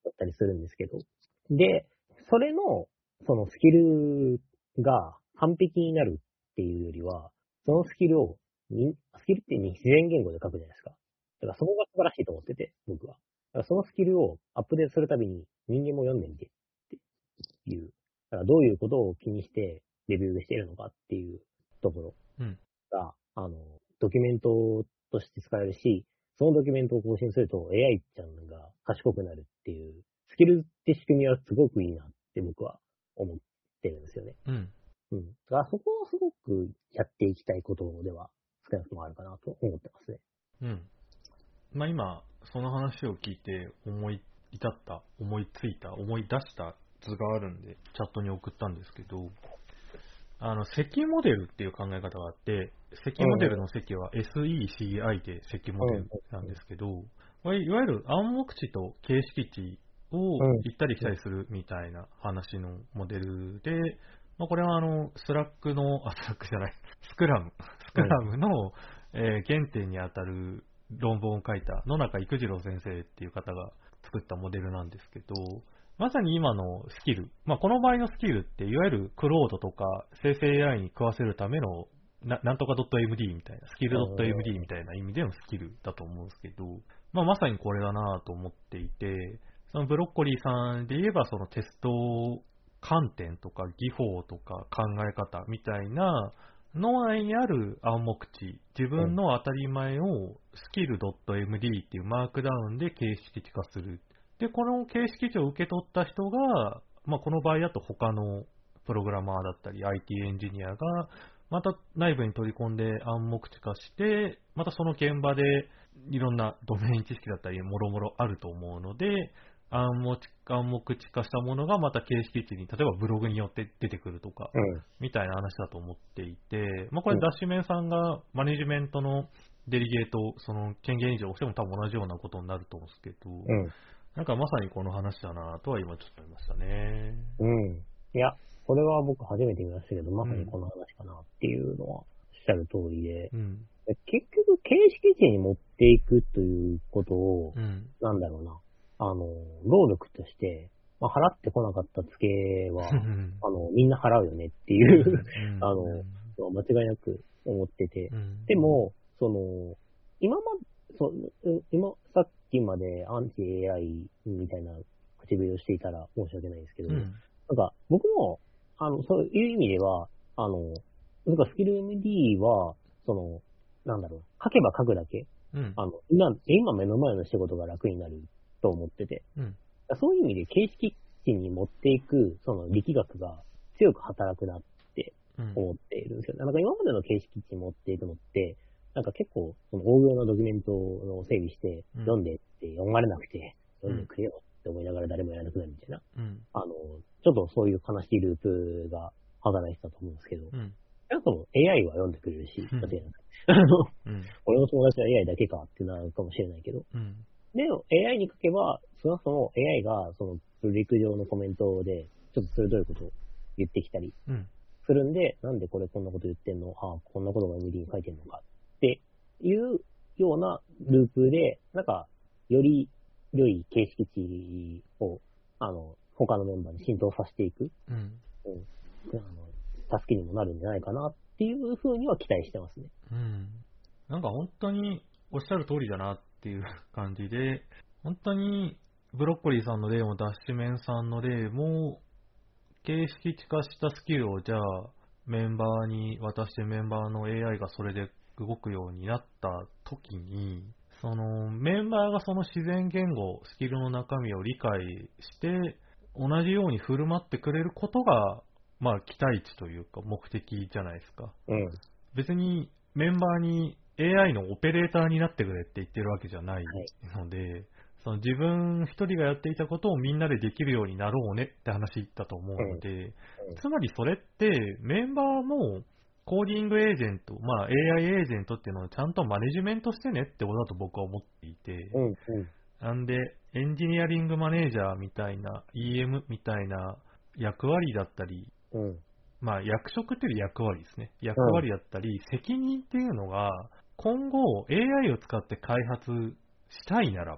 だったりするんですけど。で、それの、そのスキルが完璧になるっていうよりは、そのスキルを、スキルって自然言語で書くじゃないですか。だからそこが素晴らしいと思ってて、僕は。だからそのスキルをアップデートするたびに人間も読んでみてっていう。だからどういうことを気にしてレビューしているのかっていうところが、うん、あの、ドキュメントとして使えるし、そのドキュメントを更新すると エーアイ ちゃんが賢くなるっていう、スキルって仕組みはすごくいいなって僕は思ってるんですよね。 うん。 うん。だからそこをすごくやっていきたいことでは少なくともあるかなと思ってますね。 うん。まあ今、その話を聞いて思い至った、思いついた、思い出した図があるんで、チャットに送ったんですけど、あの、積モデルっていう考え方があって、積モデルの積は エスイーシーアイ で積モデルなんですけど、いわゆる暗黙値と形式値を行ったり来たりするみたいな話のモデルで、まあ、これはあの、スラックの、あ、スラックじゃない、スクラム、スクラムの、えー、原点にあたる論文を書いた野中育次郎先生っていう方が作ったモデルなんですけど、まさに今のスキル、まあ、この場合のスキルって、いわゆるクロードとか生成 エーアイ に食わせるためのな、なんとか .md みたいな、スキル .md みたいな意味でのスキルだと思うんですけど、まあ、まさにこれだなと思っていて、そのブロッコリーさんで言えば、そのテスト観点とか技法とか考え方みたいな脳内にある暗黙値、自分の当たり前をスキル .md っていうマークダウンで形式値化する。で、この形式値を受け取った人が、まあ、この場合だと他のプログラマーだったり アイティー エンジニアがまた内部に取り込んで暗黙値化して、またその現場でいろんなドメイン知識だったりもろもろあると思うので、暗黙値化したものがまた形式値に、例えばブログによって出てくるとか、うん、みたいな話だと思っていて、まあ、これダッシュメンさんがマネジメントのデリゲート、その権限以上をしても多分同じようなことになると思うんですけど、うん、なんかまさにこの話だなとは今ちょっと思いましたね。 うん。いや、これは僕初めて見ましたけど、まさにこの話かなっていうのはおっしゃる通りで、うん、結局形式値に持っていくということを、うん、なんだろうな、あの、労力として、まあ、払ってこなかった付けは、あの、みんな払うよねっていう、うん、あの、間違いなく思ってて、うん、でも、その、今まで、そ今、さっきまでアンチ エーアイ みたいな唇をしていたら申し訳ないですけど、うん、なんか、僕も、あの、そういう意味では、あの、なんかスキル エムディー は、その、なんだろう、書けば書くだけ、うん、あの、今、今目の前の仕事が楽になると思ってて、うん、そういう意味で形式値に持っていく、その力学が強く働くなって思っているんですよ。うん、なんか今までの形式値に持っていくのって、なんか結構、その応用のドキュメントを整備して、読んでって読まれなくて、読んでくれよって思いながら誰もやらなくなるみたいな、うん、あの、ちょっとそういう悲しいループが働いてたと思うんですけど、うん、そもそも エーアイ は読んでくれるし、間違いなく。あの、うん、俺の友達は エーアイ だけかってなるかもしれないけど、うん、でも エーアイ に書けば、そもそも エーアイ がその陸上のコメントでちょっと鋭いことを言ってきたりするんで、うん、なんでこれこんなこと言ってんの、ああ、こんなことが エムディー に書いてんのかっていうようなループで、なんか、より良い形式値を、あの、他のメンバーに浸透させていく、うん、うん、あの助けにもなるんじゃないかなっていうふうには期待してますね。 うん。なんか本当におっしゃる通りだなっていう感じで、本当にブロッコリーさんの例もダッシュメンさんの例も、形式値化したスキルをじゃあメンバーに渡してメンバーの エーアイ がそれで動くようになった時に、そのメンバーがその自然言語、スキルの中身を理解して同じように振る舞ってくれることが、まあ期待値というか目的じゃないですか。うん、別にメンバーに エーアイ のオペレーターになってくれって言ってるわけじゃないので、はい、その自分一人がやっていたことをみんなでできるようになろうねって話だと思うので、うんうん、つまりそれってメンバーもコーディングエージェント、まあ エーアイ エージェントっていうのをちゃんとマネジメントしてねってことだと僕は思っていて、うんうん、なんでエンジニアリングマネージャーみたいな イーエム みたいな役割だったり、うん、まあ役職っていう役割ですね。役割だったり、うん、責任っていうのが今後 エーアイ を使って開発したいならば、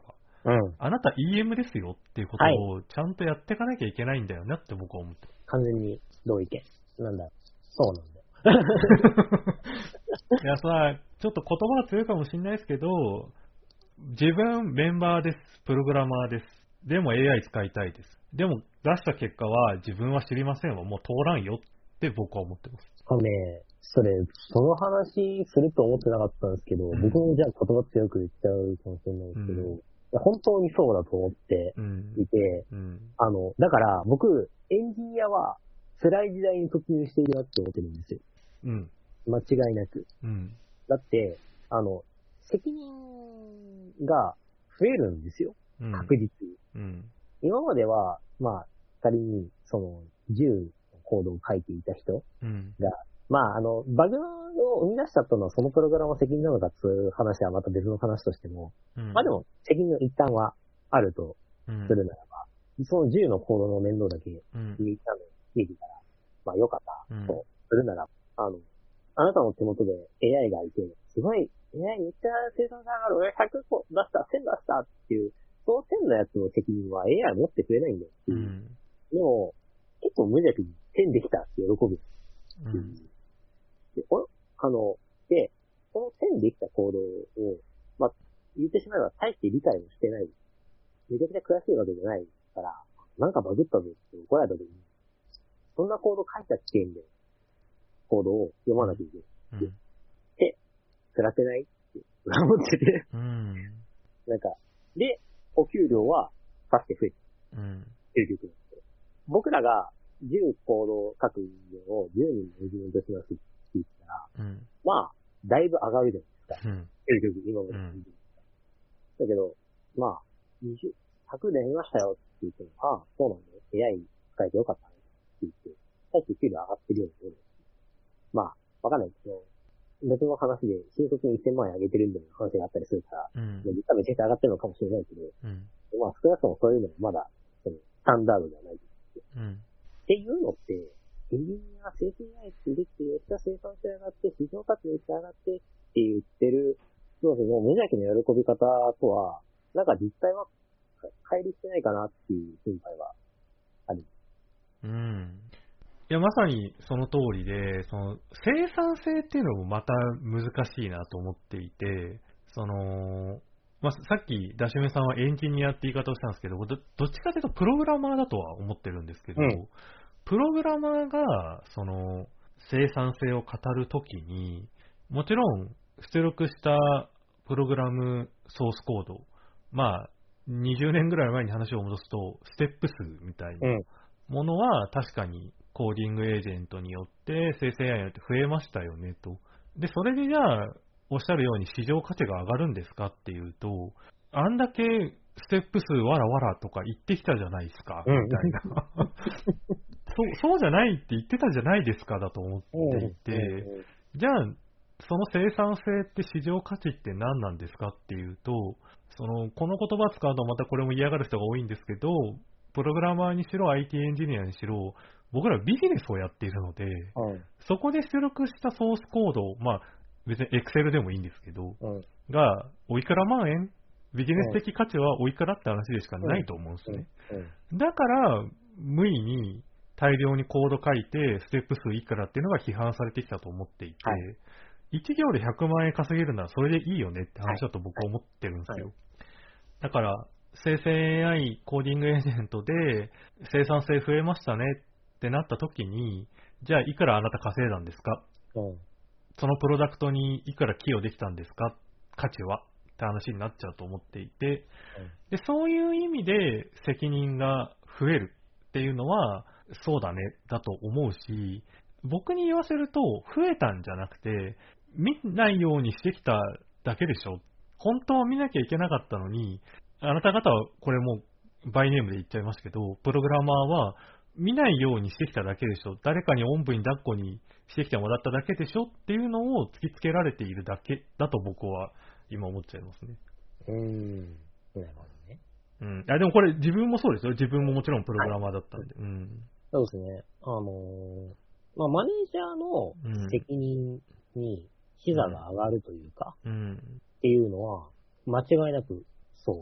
うん。 あなた イーエム ですよっていうことをちゃんとやっていかなきゃいけないんだよなって僕は思ってる。 完全に同意見。なんだ。そうなんだよ。 いやさ、ちょっと言葉が強いかもしれないですけど、自分メンバーです。プログラマーです。でも エーアイ 使いたいです。でも出した結果は自分は知りませんわ。もう通らんよって僕は思ってます。 あのね、それ、その話すると思ってなかったんですけど、うん、僕もじゃあ言葉強く言っちゃうかもしれないですけど、うん、本当にそうだと思っていて、うんうん、あの、だから僕、エンジニアは辛い時代に突入しているなって思ってるんですよ。うん、間違いなく。うん、だって、あの、責任が増えるんですよ。確実に。うん、今までは、まあ、仮に、その、じゅうのコードを書いていた人が、うん、まあ、あの、バグを生み出しちゃったのはそのプログラムの責任なのかっていう話はまた別の話としても、うん、まあでも、責任の一端はあるとするならば、うん、そのじゅうのコードの面倒だけ、うん、一旦の利益から、まあ良かったとするなら、うん、あの、あなたの手元で エーアイ がいて、すごい、エーアイ めっちゃ生産性上がる、俺ひゃくこ出した、せん出したっていう、そのせんのやつの責任は エーアイ 持ってくれないんだよっていう。うん、でも、結構無邪気にせんできたって喜ぶ。うん、であの、で、このせんできたコードを、まあ、言ってしまえば大して理解もしてない。めちゃくちゃ悔しいわけじゃないから、なんかバグったぞって怒られた時に、そんなコード書いた時点で、コードを読まなきゃいけない。うん、で、辛くないって思ってて、うん、なんか、で、お給料は、さして増えてる。うん。結局。僕らがじゅうコード書く人間をじゅうにんのエンジニアとしますって言ったら、うん、まあ、だいぶ上がるじゃないですか。うん、結局、今までのエンジニア。だけど、まあ、にじゅう、ひゃくで見ましたよって言っても、ああ、そうなんだよ。エーアイ 使えてよかったねって言って、さっき給料上がってるように見える。まあ、わかんないけど、別の話で、新卒にせんまん円上げてるんだよ話があったりするから、うん、実はめちゃくちゃ上がってるのかもしれないけど、うん、まあ少なくともそういうのはまだ、その、スタンダードではないです。うん、っていうのって、エンジニア生成 エーアイ ってできて、めっちゃ生産性上がって、市場価値めっちゃ上がってって言ってる、そうですね、無邪気な喜び方とは、なんか実態は乖離してないかなっていう心配はある。 うん。いや、まさにその通りで、その生産性っていうのもまた難しいなと思っていて、その、まあ、さっきダシメさんはエンジニアって言い方をしたんですけど、ど, どっちかというとプログラマーだとは思ってるんですけど、うん、プログラマーがその生産性を語るときに、もちろん出力したプログラムソースコード、まあにじゅうねんぐらい前に話を戻すとステップ数みたいなものは確かにコーディングエージェントによって生成 エーアイ によって増えましたよねと。で、それでじゃあおっしゃるように市場価値が上がるんですかっていうと、あんだけステップ数わらわらとか言ってきたじゃないですか、みたいな。そうそうじゃないって言ってたじゃないですかだと思っていて、じゃあその生産性って市場価値って何なんですかっていうと、そのこの言葉使うとまたこれも嫌がる人が多いんですけど、プログラマーにしろ アイティー エンジニアにしろ、僕らビジネスをやっているので、はい、そこで出力したソースコード、まあ別に Excel でもいいんですけど、はい、がおいくら万円、ビジネス的価値はおいくらって話でしかないと思うんですね。はいはい、だから無意に大量にコード書いてステップ数いくらっていうのが批判されてきたと思っていて、はい、いち行でひゃくまん円稼げるならそれでいいよねって話だと僕は思ってるんですよ。だから生成 エーアイ コーディングエージェントで生産性増えましたねってなった時に、じゃあいくらあなた稼いだんですか、うん、そのプロダクトにいくら寄与できたんですか、価値はって話になっちゃうと思っていて、うん、でそういう意味で責任が増えるっていうのはそうだねだと思うし、僕に言わせると増えたんじゃなくて見ないようにしてきただけでしょ。本当は見なきゃいけなかったのに、あなた方はこれもうバイネームで言っちゃいましたけど、プログラマーは見ないようにしてきただけでしょ、誰かにおんぶに抱っこにしてきてもらっただけでしょっていうのを突きつけられているだけだと僕は今思っちゃいますね。 うーん、なるほどね。 うん。いやでもこれ自分もそうですよ。自分ももちろんプログラマーだったんで。はい、うん。 そうですね。あのー、まあマネージャーの責任に視座が上がるというか、うん、っていうのは間違いなくそう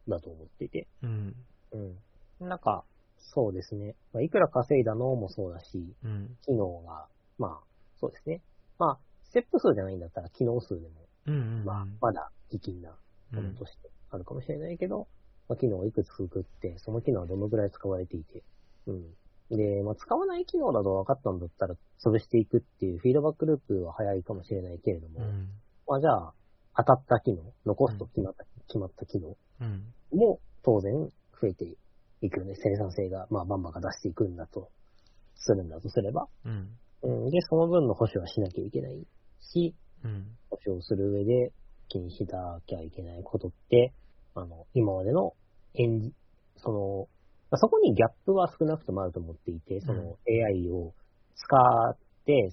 だと思っていて。 うん。 うん。なんか、そうですね。まあ、いくら稼いだのもそうだし、 うん。 機能が、まあ、そうですね。まあ、ステップ数じゃないんだったら機能数でも、 うん。うん。 まあ、まだ卑近なものとしてあるかもしれないけど、まあ、機能をいくつ作って、その機能はどのぐらい使われていて、うん。で、まあ、使わない機能だと分かったんだったら、潰していくっていうフィードバックループは早いかもしれないけれども、 うん。 まあ、じゃあ、当たった機能、残すと決まった、決まった機能うん。 も当然増えていくよね。生産性が、まあ、バンバンが出していくんだと、するんだとすれば。 うん。 うん。で、その分の保守はしなきゃいけないし、 うん。 保守をする上で気にしなきゃいけないことって、あの、今までの演じ、その、まあそこにギャップは少なくともあると思っていて、その エーアイ を使って、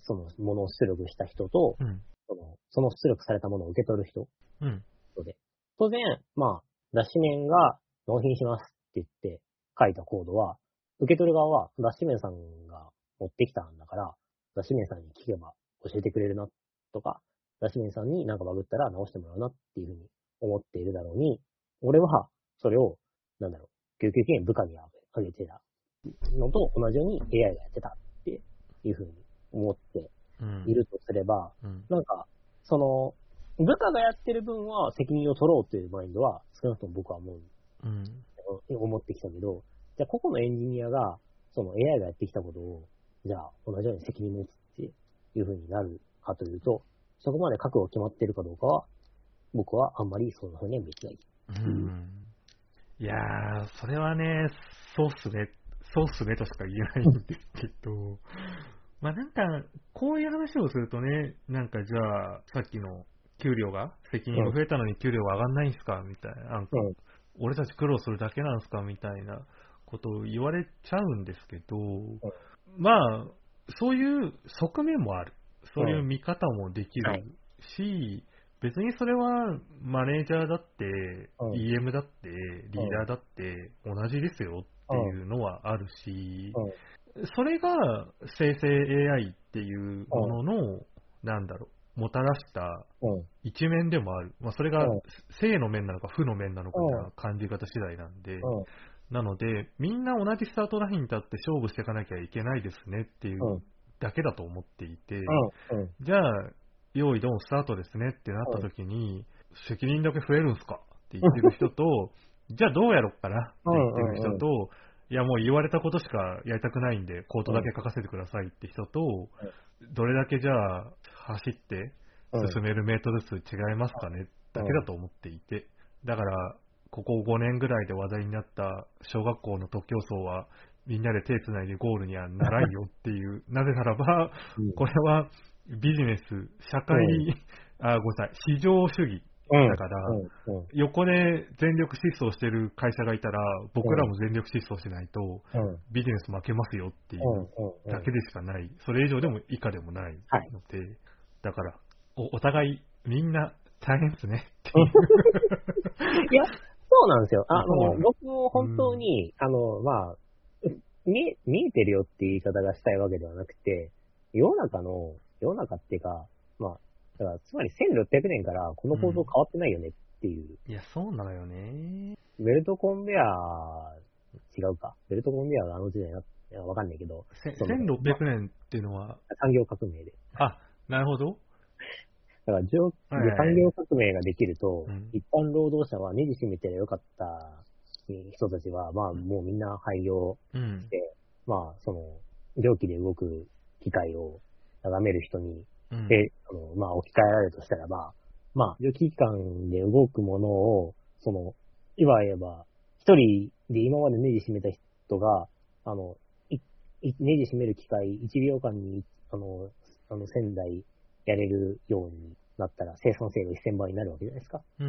そのものを出力した人と、 うん。 その、その出力されたものを受け取る人うん。 で、当然、まあ、脱脂綿が納品しますって言って書いたコードは、受け取る側は脱脂綿さんが持ってきたんだから、脱脂綿さんに聞けば教えてくれるなとか、脱脂綿さんになんかバグったら直してもらうなっていうふうに思っているだろうに、俺はそれを、なんだろう、救急券部下にあげてたのと同じように エーアイ がやってたっていうふうに思っているとすれば、 うん。 なんか、その、部下がやってる分は責任を取ろうというマインドは少なくとも僕は思う、 うん。 思ってきたけど、じゃあ個々のエンジニアが、その エーアイ がやってきたことを、じゃあ同じように責任持つっていう風になるかというと、そこまで覚悟決まっているかどうかは、僕はあんまりそんな風には見てない。 うん。いやー、それはね、そうっすね、そうっすねとしか言えないんですけど、まあなんか、こういう話をするとね、なんかじゃあ、さっきの給料が、責任が増えたのに給料は上がんないんすかみたいな、なんか、 うん。 俺たち苦労するだけなんすかみたいなことを言われちゃうんですけど、まあ、そういう側面もある。そういう見方もできるし、別にそれはマネージャーだって、 うん。 イーエム だって、リーダーだって同じですよっていうのはあるし、 うん。 それが生成 エーアイ っていうものの、なんだろう、もたらしたうん。 一面でもある。まあ、それがうん。 正の面なのか負の面なのかうん。 が感じ方次第なんで、 うん。 なので、みんな同じスタートラインに立って勝負していかなきゃいけないですねっていうだけだと思っていて、 うん。 じゃあ、用意ドンスタートですねってなった時に、責任だけ増えるんすかって言ってる人と、じゃあどうやろっかなって言ってる人と、いやもう言われたことしかやりたくないんで、コードだけ書かせてくださいって人と、どれだけじゃあ走って進めるメートル数違いますかねだけだと思っていて、だから、ここごねんぐらいで話題になった小学校の特競争はみんなで手つないでゴールにはならんよっていう、なぜならば、これはビジネス、社会、あ、ごめんなさい、市場主義だから、横で全力疾走してる会社がいたら、僕らも全力疾走しないと、ビジネス負けますよっていうだけでしかない、それ以上でも以下でもないので、だから、お、お互いみんな大変ですねっていう。 いや、そうなんですよ。あの、僕も本当に、あの、まあ、見え、見えてるよっていう言い方がしたいわけではなくて、世の中の、世の中っていうか、まあ、だからつまりせんろっぴゃくねんからこの構造変わってないよねっていう。 うん、いや、そうなのよね。 ベルトコンベア、違うか。ベルトコンベアがあの時代な、わかんないけど。 せんろっぴゃくねんっていうのは、 産業革命で。 あ、なるほど。 だから、上、で産業革命ができると、 うん、 一般労働者はネジ締めてりゃよかった人たちは、まあ、もうみんな廃業して、うん、まあ、その、蒸気で動く機械を眺める人に、うん、で、あの、まあ、置き換えられるとしたらば、まあ、蒸気機関で動くものを、その、いわゆるば、一人で今までネジ締めた人が、あの、い、いネジ締める機械いちびょうかんに、あの、あの、せんだいやれるようになったら生産性がせんばいになるわけじゃないですか。 うん。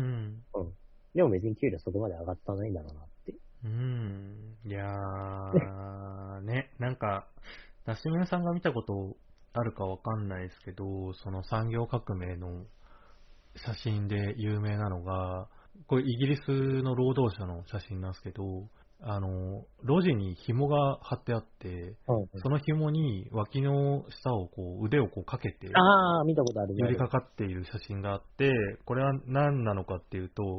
うん。でも別に給料そこまで上がったないんだろうなって。 うん。いやー、ね、なんか、ダシメンさんが見たことあるかわかんないですけど、その産業革命の写真で有名なのが、これイギリスの労働者の写真なんですけど、あの、路地に紐が張ってあって、うんうん、その紐に脇の下をこう腕をこうかけて、 ああ、見たことある。 寄りかかっている写真があって、これは何なのかっていうと、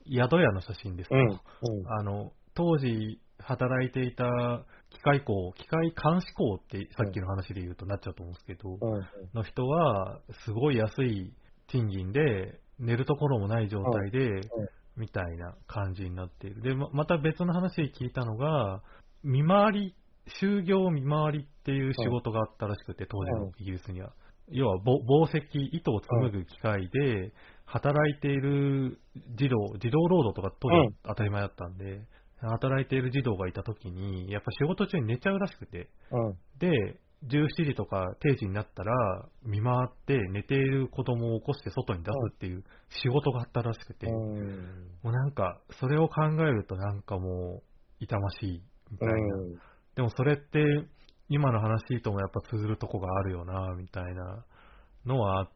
宿屋の写真ですと、 うんうん、 あの、当時働いていた機械工、機械監視工ってさっきの話で言うとなっちゃうと思うんですけど、 うんうん、 の人は、すごい安い賃金で、寝るところもない状態で、 うんうん、 みたいな感じになっている。で、ままた別の話で聞いたのが、見回り、就業見回りっていう仕事があったらしくて、当時のイギリスには。要は、紡績、糸を紡ぐ機械で、働いている児童、児童労働とか当時は当たり前だったんで、働いている児童がいた時に、やっぱ仕事中に寝ちゃうらしくて、 うん、 で、じゅうしちじとか定時になったら、見回って寝ている子供を起こして外に出すっていう仕事があったらしくて、 うん、 もうなんか、それを考えるとなんかもう、痛ましいみたいな。 うん、 でもそれって、今の話ともやっぱ通ずるとこがあるよな、みたいなのはあって、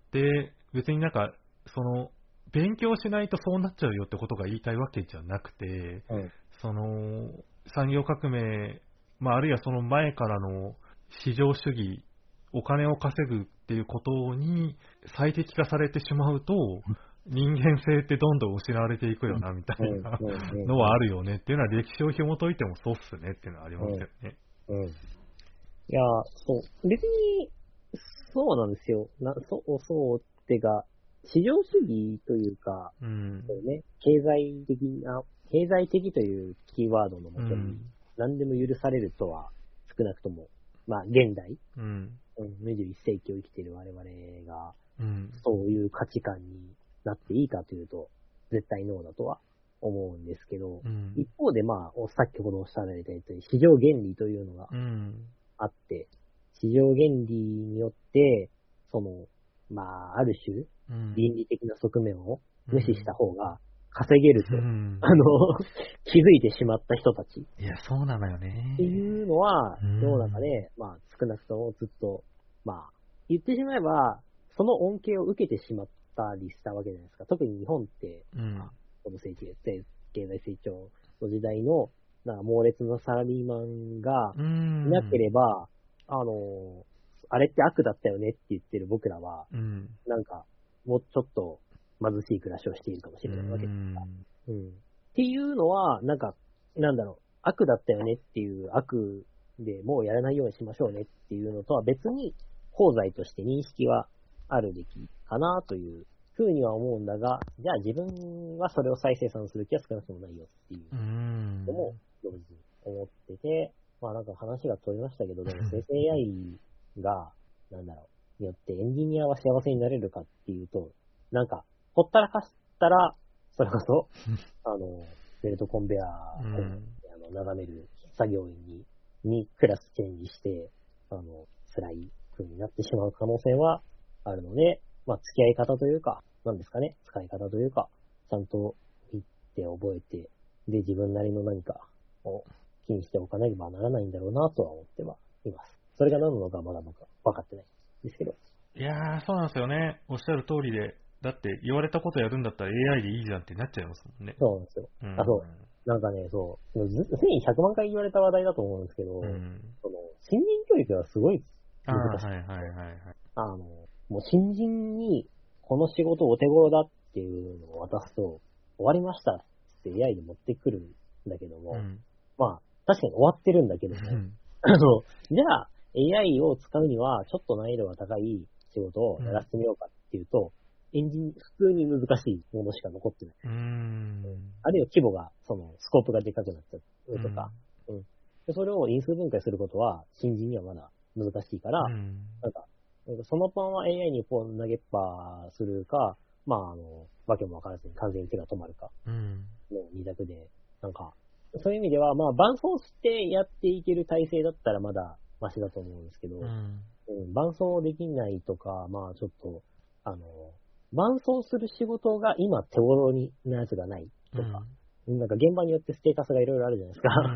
別になんか、その、勉強しないとそうなっちゃうよってことが言いたいわけじゃなくて、 うん、 その、産業革命、まあ、あるいはその前からの市場主義、お金を稼ぐっていうことに最適化されてしまうと、人間性ってどんどん失われていくよな、みたいなのはあるよねっていうのは歴史を紐解いてもそうっすねっていうのはありますよね。 うん。うん。いや、そう。別に、そうなんですよ。なそう、そうってか、市場主義というか、 うん。 そうね、経済的な、経済的というキーワードのもとに、 うん何でも許されるとは、少なくとも、まあ、現代、 うんうん、にじゅういっ世紀を生きている我々が、 うんそういう価値観になっていいかというと、絶対ノーだとは思うんですけど、 うん一方でまあ、おさっきほどおっしゃられたように、市場原理というのがうんあって、市場原理によって、その、まあ、ある種、 うん倫理的な側面を無視した方が稼げると、 うんあの、気づいてしまった人たちいや、そうなのよね。 っていうのは、 うん世の中で、まあ、少なくともずっと、まあ、言ってしまえば、その恩恵を受けてしまったりしたわけじゃないですか。特に日本って、 うんまあ、この成長、経済成長の時代の、なんか猛烈なサラリーマンがうんいなければ、あの、あれって悪だったよねって言ってる僕らは、 うんなんか、もうちょっと貧しい暮らしをしているかもしれないわけですから。うん。っていうのは、なんか、なんだろう、悪だったよねっていう悪でもうやらないようにしましょうねっていうのとは別に、功罪として認識はあるべきかなというふうには思うんだが、じゃあ自分はそれを再生産する気は少なくともないよっていううんのも同時に思ってて、まあなんか話が飛びましたけど、でも生成 エーアイ が、なんだろう、によってエンジニアは幸せになれるかっていうと、なんか、ほったらかしたら、それこそ、あの、ベルトコンベアを、 うんあの眺める作業員に、にクラスチェンジして、あの、辛い風になってしまう可能性はあるので、まあ、付き合い方というか、なんですかね、使い方というか、ちゃんと見て覚えて、で、自分なりの何かを気にしておかなければならないんだろうなとは思ってはいます。それが何なのかまだ僕は分かってないんですけど。 いやー、そうなんですよね。おっしゃる通りで、だって言われたことやるんだったら エーアイ でいいじゃんってなっちゃいますもんね。 そうなんですよ。 うん、 あ、そう。なんかね、そう、ず常にひゃくまん回言われた話題だと思うんですけど、 うん、 その、新人教育はすごいああ、 難しい。 はいはいはいはい。 あの、もう新人に、この仕事お手頃だっていうのを渡すと、終わりましたって エーアイ で持ってくるんだけども、 うん、 まあ、確かに終わってるんだけども、あの、じゃあ、エーアイ を使うには、ちょっと難易度が高い仕事をやらせてみようかっていうと、エンジン、普通に難しいものしか残ってない。 うーんあるいは規模が、その、スコープがでかくなっちゃうとか、うん、うん。でそれを因数分解することは、新人にはまだ難しいから、 うん、 なんか、そのパンは エーアイ にこう投げっぱするか、まあ、あの、わけもわからずに完全に手が止まるか、 うんの二択で、なんか、そういう意味では、まあ、伴走してやっていける体制だったらまだマシだと思うんですけど、 うんうん、伴走できないとか、まあ、ちょっと、あの、伴走する仕事が今手頃になやつがないとか、なんか現場によってステータスがいろいろあるじゃないですか。 うん、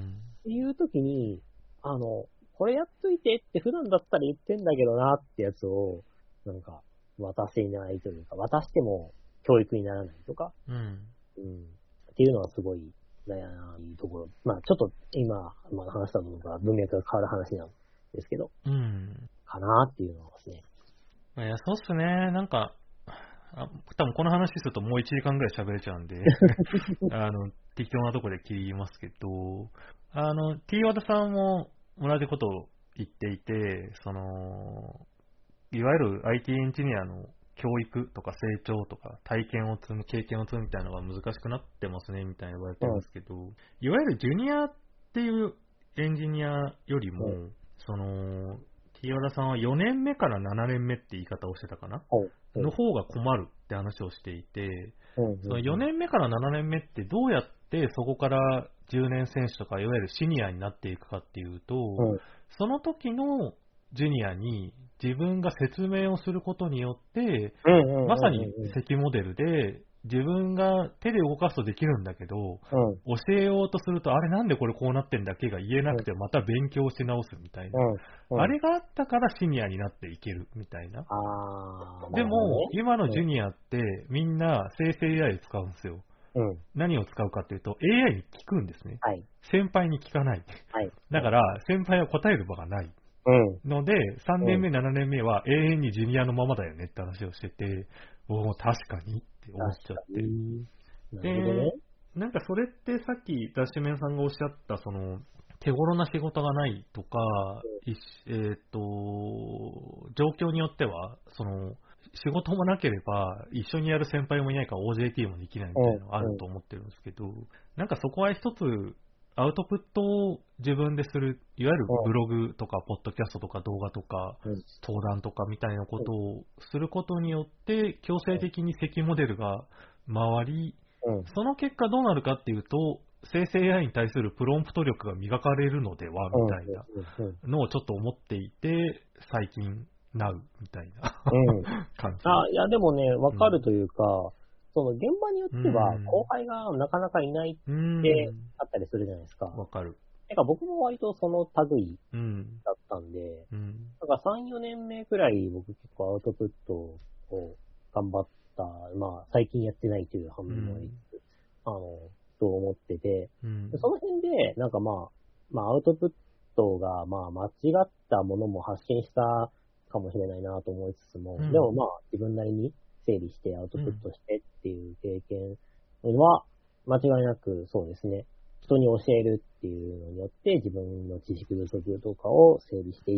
っていう時に、あの、これやっといてって普段だったら言ってんだけどなってやつを、なんか、渡せないというか、渡しても教育にならないとか、 うん、 うん、っていうのはすごい悩いところ。まあちょっと今、まあ、話したのが文脈が変わる話なんですけど、 うん。 かなっていうのはですね。 いや、そうっすね。なんか、 あ多分この話するともういちじかんぐらい喋れちゃうんで、あの、適当なところで切りますけど、あの、T 和田さんも同じことを言っていて、その、いわゆる アイティー エンジニアの教育とか成長とか体験を積む、経験を積むみたいなのが難しくなってますねみたいな言われてるんですけど、うん、いわゆるジュニアっていうエンジニアよりも、うん、その、T 和田さんはよねんめからななねんめって言い方をしてたかな、うん、の方が困るって話をしていて、うん、そのよねんめからななねんめってどうやってそこからじゅうねん選手とかいわゆるシニアになっていくかっていうと、うん、その時のジュニアに自分が説明をすることによって、まさに積モデルで自分が手で動かすとできるんだけど、うん、教えようとすると、あれなんでこれこうなってんだっけが言えなくて、また勉強し直すみたいな、うんうん。あれがあったからシニアになっていけるみたいな。あでも、ね、今のジュニアってみんな生成 エーアイ 使うんですよ。うん、何を使うかっていうと エーアイ に聞くんですね。はい、先輩に聞かない。はい、だから先輩は答える場がない。うん、ので、さんねんめ、うん、ななねんめは永遠にジュニアのままだよねって話をしてて、おー、確かにって思っちゃって。で、ね、なんかそれってさっきダッシュメンさんがおっしゃった、その、手頃な仕事がないとか、うん、えっと、状況によっては、その、仕事もなければ一緒にやる先輩もいないから オージェーティー もできないみたいなのがあると思ってるんですけど、うん、なんかそこは一つアウトプットを自分でする、いわゆるブログとかポッドキャストとか動画とか登壇とかみたいなことをすることによって強制的に積モデルが回り、その結果どうなるかっていうと生成 エーアイ に対するプロンプト力が磨かれるのではみたいなのをちょっと思っていて、最近なうみたいな、うん、感じ。 あ、いやでもね、わかるというか、うん、その現場によっては後輩がなかなかいないってあったりするじゃないですか。 わかる。 てか僕も割とその類だったんで、うん、だからさん、よねんめくらい僕結構アウトプットを頑張った、まあ最近やってないという反面もありつつ、うん、あの、と思ってて、うん、その辺でなんかまあ、まあアウトプットがまあ間違ったものも発信したかもしれないなと思いつつも、うん、でもまあ自分なりに整理してアウトプットしてっていう経験は間違いなくそうですね。人に教えるっていうのによって自分の知識不足とかを整理していって、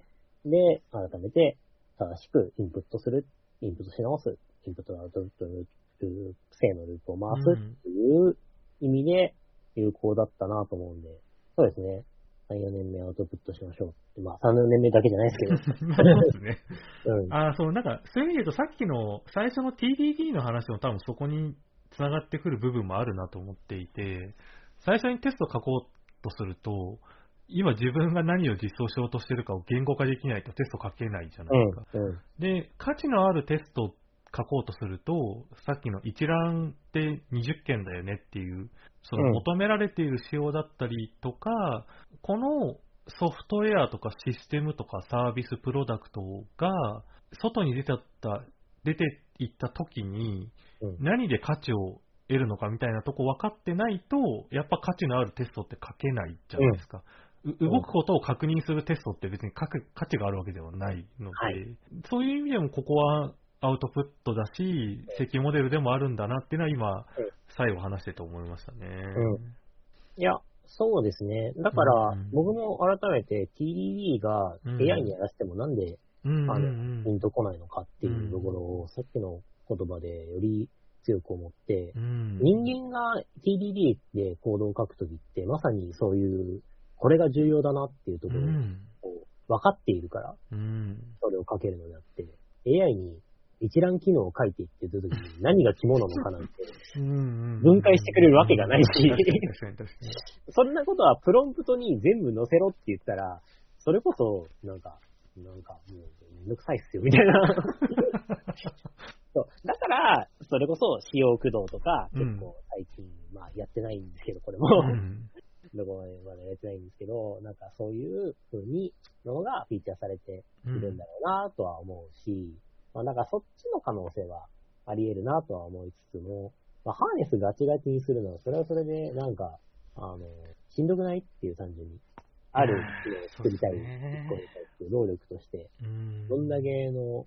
で、改めて正しくインプットする、インプットし直す、インプットとアウトプットの正のループを回すっていう意味で有効だったなと思うんで、そうですね。さん、よねんめアウトプットしましょうって。まあ、さん、よねんめだけじゃないですけど。 そうですね。うん。あ、そう、なんか、そういう意味で言うと、さっきの最初の ティーディーディー の話も多分そこに繋がってくる部分もあるなと思っていて、最初にテストを書こうとすると、今自分が何を実装しようとしてるかを言語化できないとテスト書けないじゃないですか。うんうん、で、価値のあるテストを書こうとすると、さっきの一覧ってにじゅっけんだよねっていう、その求められている仕様だったりとか、うん、このソフトウェアとかシステムとかサービスプロダクトが外に出てった、出ていった時に何で価値を得るのかみたいなとこ分かってないと、やっぱ価値のあるテストって書けないじゃないですか。うん、動くことを確認するテストって別に書く価値があるわけではないので、はい、そういう意味でもここはアウトプットだし、積モデルでもあるんだなっていうのは今、最後話してて思いましたね。 うん、いや、そうですね。だから、僕も改めて ティーディーディー が エーアイ にやらせてもなんで、あの、ピンとこないのかっていうところを、さっきの言葉でより強く思って、人間が ティーディーディー でコードを書くときって、まさにそういう、これが重要だなっていうところを分かっているから、それを書けるのであって、エーアイ に一覧機能を書いていってたときに何が肝なのかなんて分解してくれるわけがないしそんなことはプロンプトに全部載せろって言ったらそれこそなんかなんかもうめんどくさいっすよみたいなそうだからそれこそ使用駆動とか結構最近、うん、まあやってないんですけどこれも、うん、どこまでまだやってないんですけどなんかそういう風にのがフィーチャーされているんだろうなとは思うし、まあ、なんかそっちの可能性はあり得るなとは思いつつも、まあ、ハーネスガチガチにするのは、それはそれで、なんか、あの、しんどくないっていう単純に、ある機能を作りたい、一個に対する労力として、どんだけの、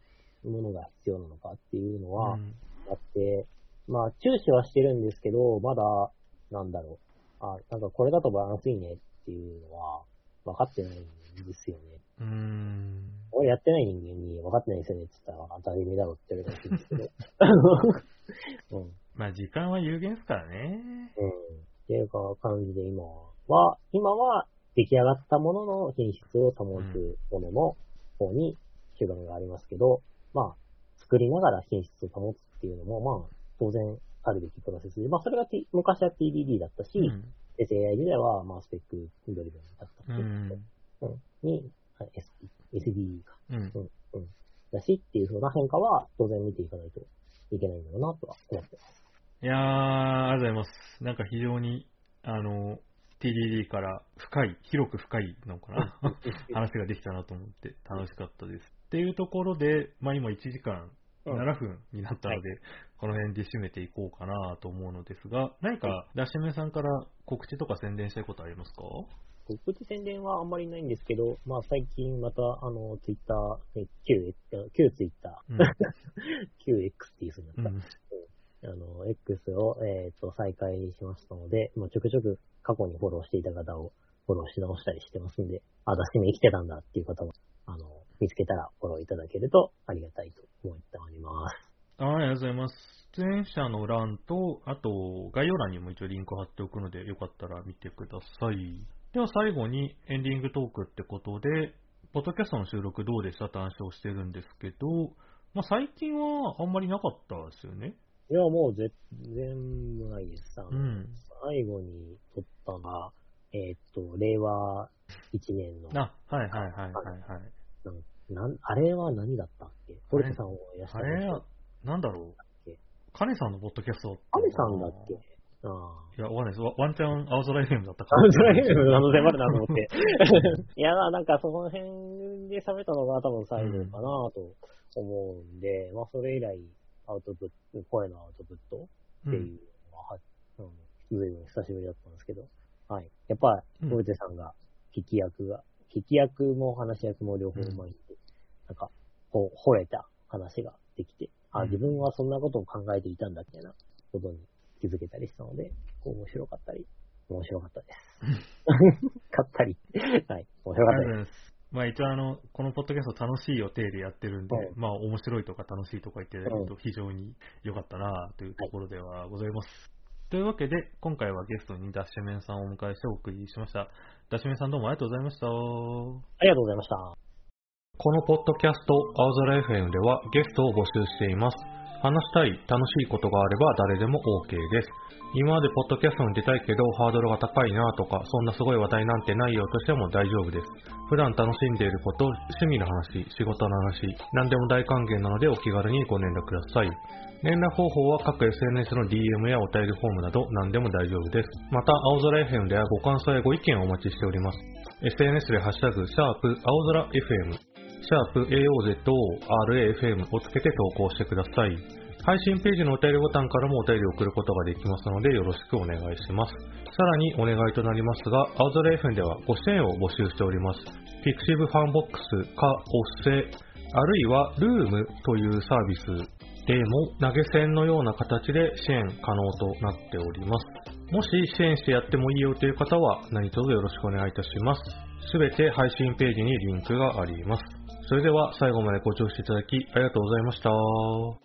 ものが必要なのかっていうのはあって、うん、まあ、注視はしてるんですけど、まだ、なんだろう。あ、なんかこれだとバランスいいねっていうのは分かってないんですよね。 うーん。 俺やってない人間に分かってないですよねって言ったら当たり前だろって言われたんですけど。うん、 まあ時間は有限ですからね。 うん。っていうか感じで今は、今は出来上がったものの品質を保つものの方に主眼がありますけど、うん、まあ作りながら品質を保つっていうのもまあ当然あるべきプロセスで、まあそれが、T、昔は ティーディーディー だったし、うん、エスエーアイ 時代はまあスペックドリブンだったし、うんうん、に、エスディーイー か、うんうんうん、だしっていう風な変化は当然見ていかないといけないんだろうなとは思ってます。 いやー、ありがとうございます。なんか非常に、あの、ティーディーディー から深い、広く深いのかな話ができたなと思って楽しかったです。っていうところで、まあ今いちじかんななふんになったので、うんはい、この辺で締めていこうかなと思うのですが、何かダッシュメさんから告知とか宣伝したいことありますか？ 告知宣伝はあんまりないんですけど、まあ最近また、あの、ツイッター、旧、旧ツイッター、うん、旧 X っていう風になった。うんあの、X を、えっと、再開しましたので、もうちょくちょく過去にフォローしていた方をフォローし直したりしてますんで、あ、出し目生きてたんだっていう方は、あの、見つけたらフォローいただけるとありがたいと思っております。 ありがとうございます。出演者の欄と、あと、概要欄にも一応リンク貼っておくので、よかったら見てください。では最後にエンディングトークってことで、ポッドキャストの収録どうでしたって話をしてるんですけど、まあ、最近はあんまりなかったですよね。 いや、もう全然ないです。あの、うん、最後に撮ったのが、えー、っと、れいわいちねんの。 あ、はいはいはいはいはい。 なん、あれは何だったっけ？ポルテさんをいらっしゃる。 あれは、なんだろう。カネさんのポッドキャスト。 カネさんだっけ？あいや、わかんないです。ワンチャン青空 エフエム だったか青空 エフエム の可能性もあるなと思って。いや、なんかその辺で喋ったのが多分最後かなと思うんで、うん、まあそれ以来、アウトプット、声のアウトプットっていうのは、うん、ずいぶん久しぶりだったんですけど、はい。やっぱ、ポルテさんが、聞き役が、聞き役も話し役も両方うまいって、うん、なんか、こう、惚れた話ができて、あ、自分はそんなことを考えていたんだっけなことに気づけたりしたので、こう面白かったり、面白かったです。買ったり。はい。面白かったです。 まあ一応あの、このポッドキャスト楽しい予定でやってるんで、うん、まあ面白いとか楽しいとか言っていただけると非常に良かったなというところではございます。はい、というわけで、今回はゲストにダッシュメンさんをお迎えしてお送りしました。ダッシュメンさんどうもありがとうございました。ありがとうございました。 このポッドキャスト、青空 エフエム ではゲストを募集しています。話したい、楽しいことがあれば誰でも OK です。今までポッドキャストに出たいけどハードルが高いなとか、そんなすごい話題なんてないよとしても大丈夫です。普段楽しんでいること、趣味の話、仕事の話、何でも大歓迎なのでお気軽にご連絡ください。連絡方法は各 エスエヌエス の ディーエム やお便りフォームなど何でも大丈夫です。また、青空 エフエム ではご感想やご意見をお待ちしております。エスエヌエス でハッシュタグ、シャープ、青空 エフエム、シャープ エーオーゼットオーアールエーエフエム をつけて投稿してください。配信ページのお便りボタンからもお便りを送ることができますのでよろしくお願いします。さらにお願いとなりますが、青空 エフエム ではご支援を募集しております。ピクシブファンボックスかおっせ、あるいはルームというサービスでも投げ銭のような形で支援可能となっております。もし支援してやってもいいよという方は何卒よろしくお願いいたします。すべて配信ページにリンクがあります。それでは最後までご聴取いただきありがとうございました。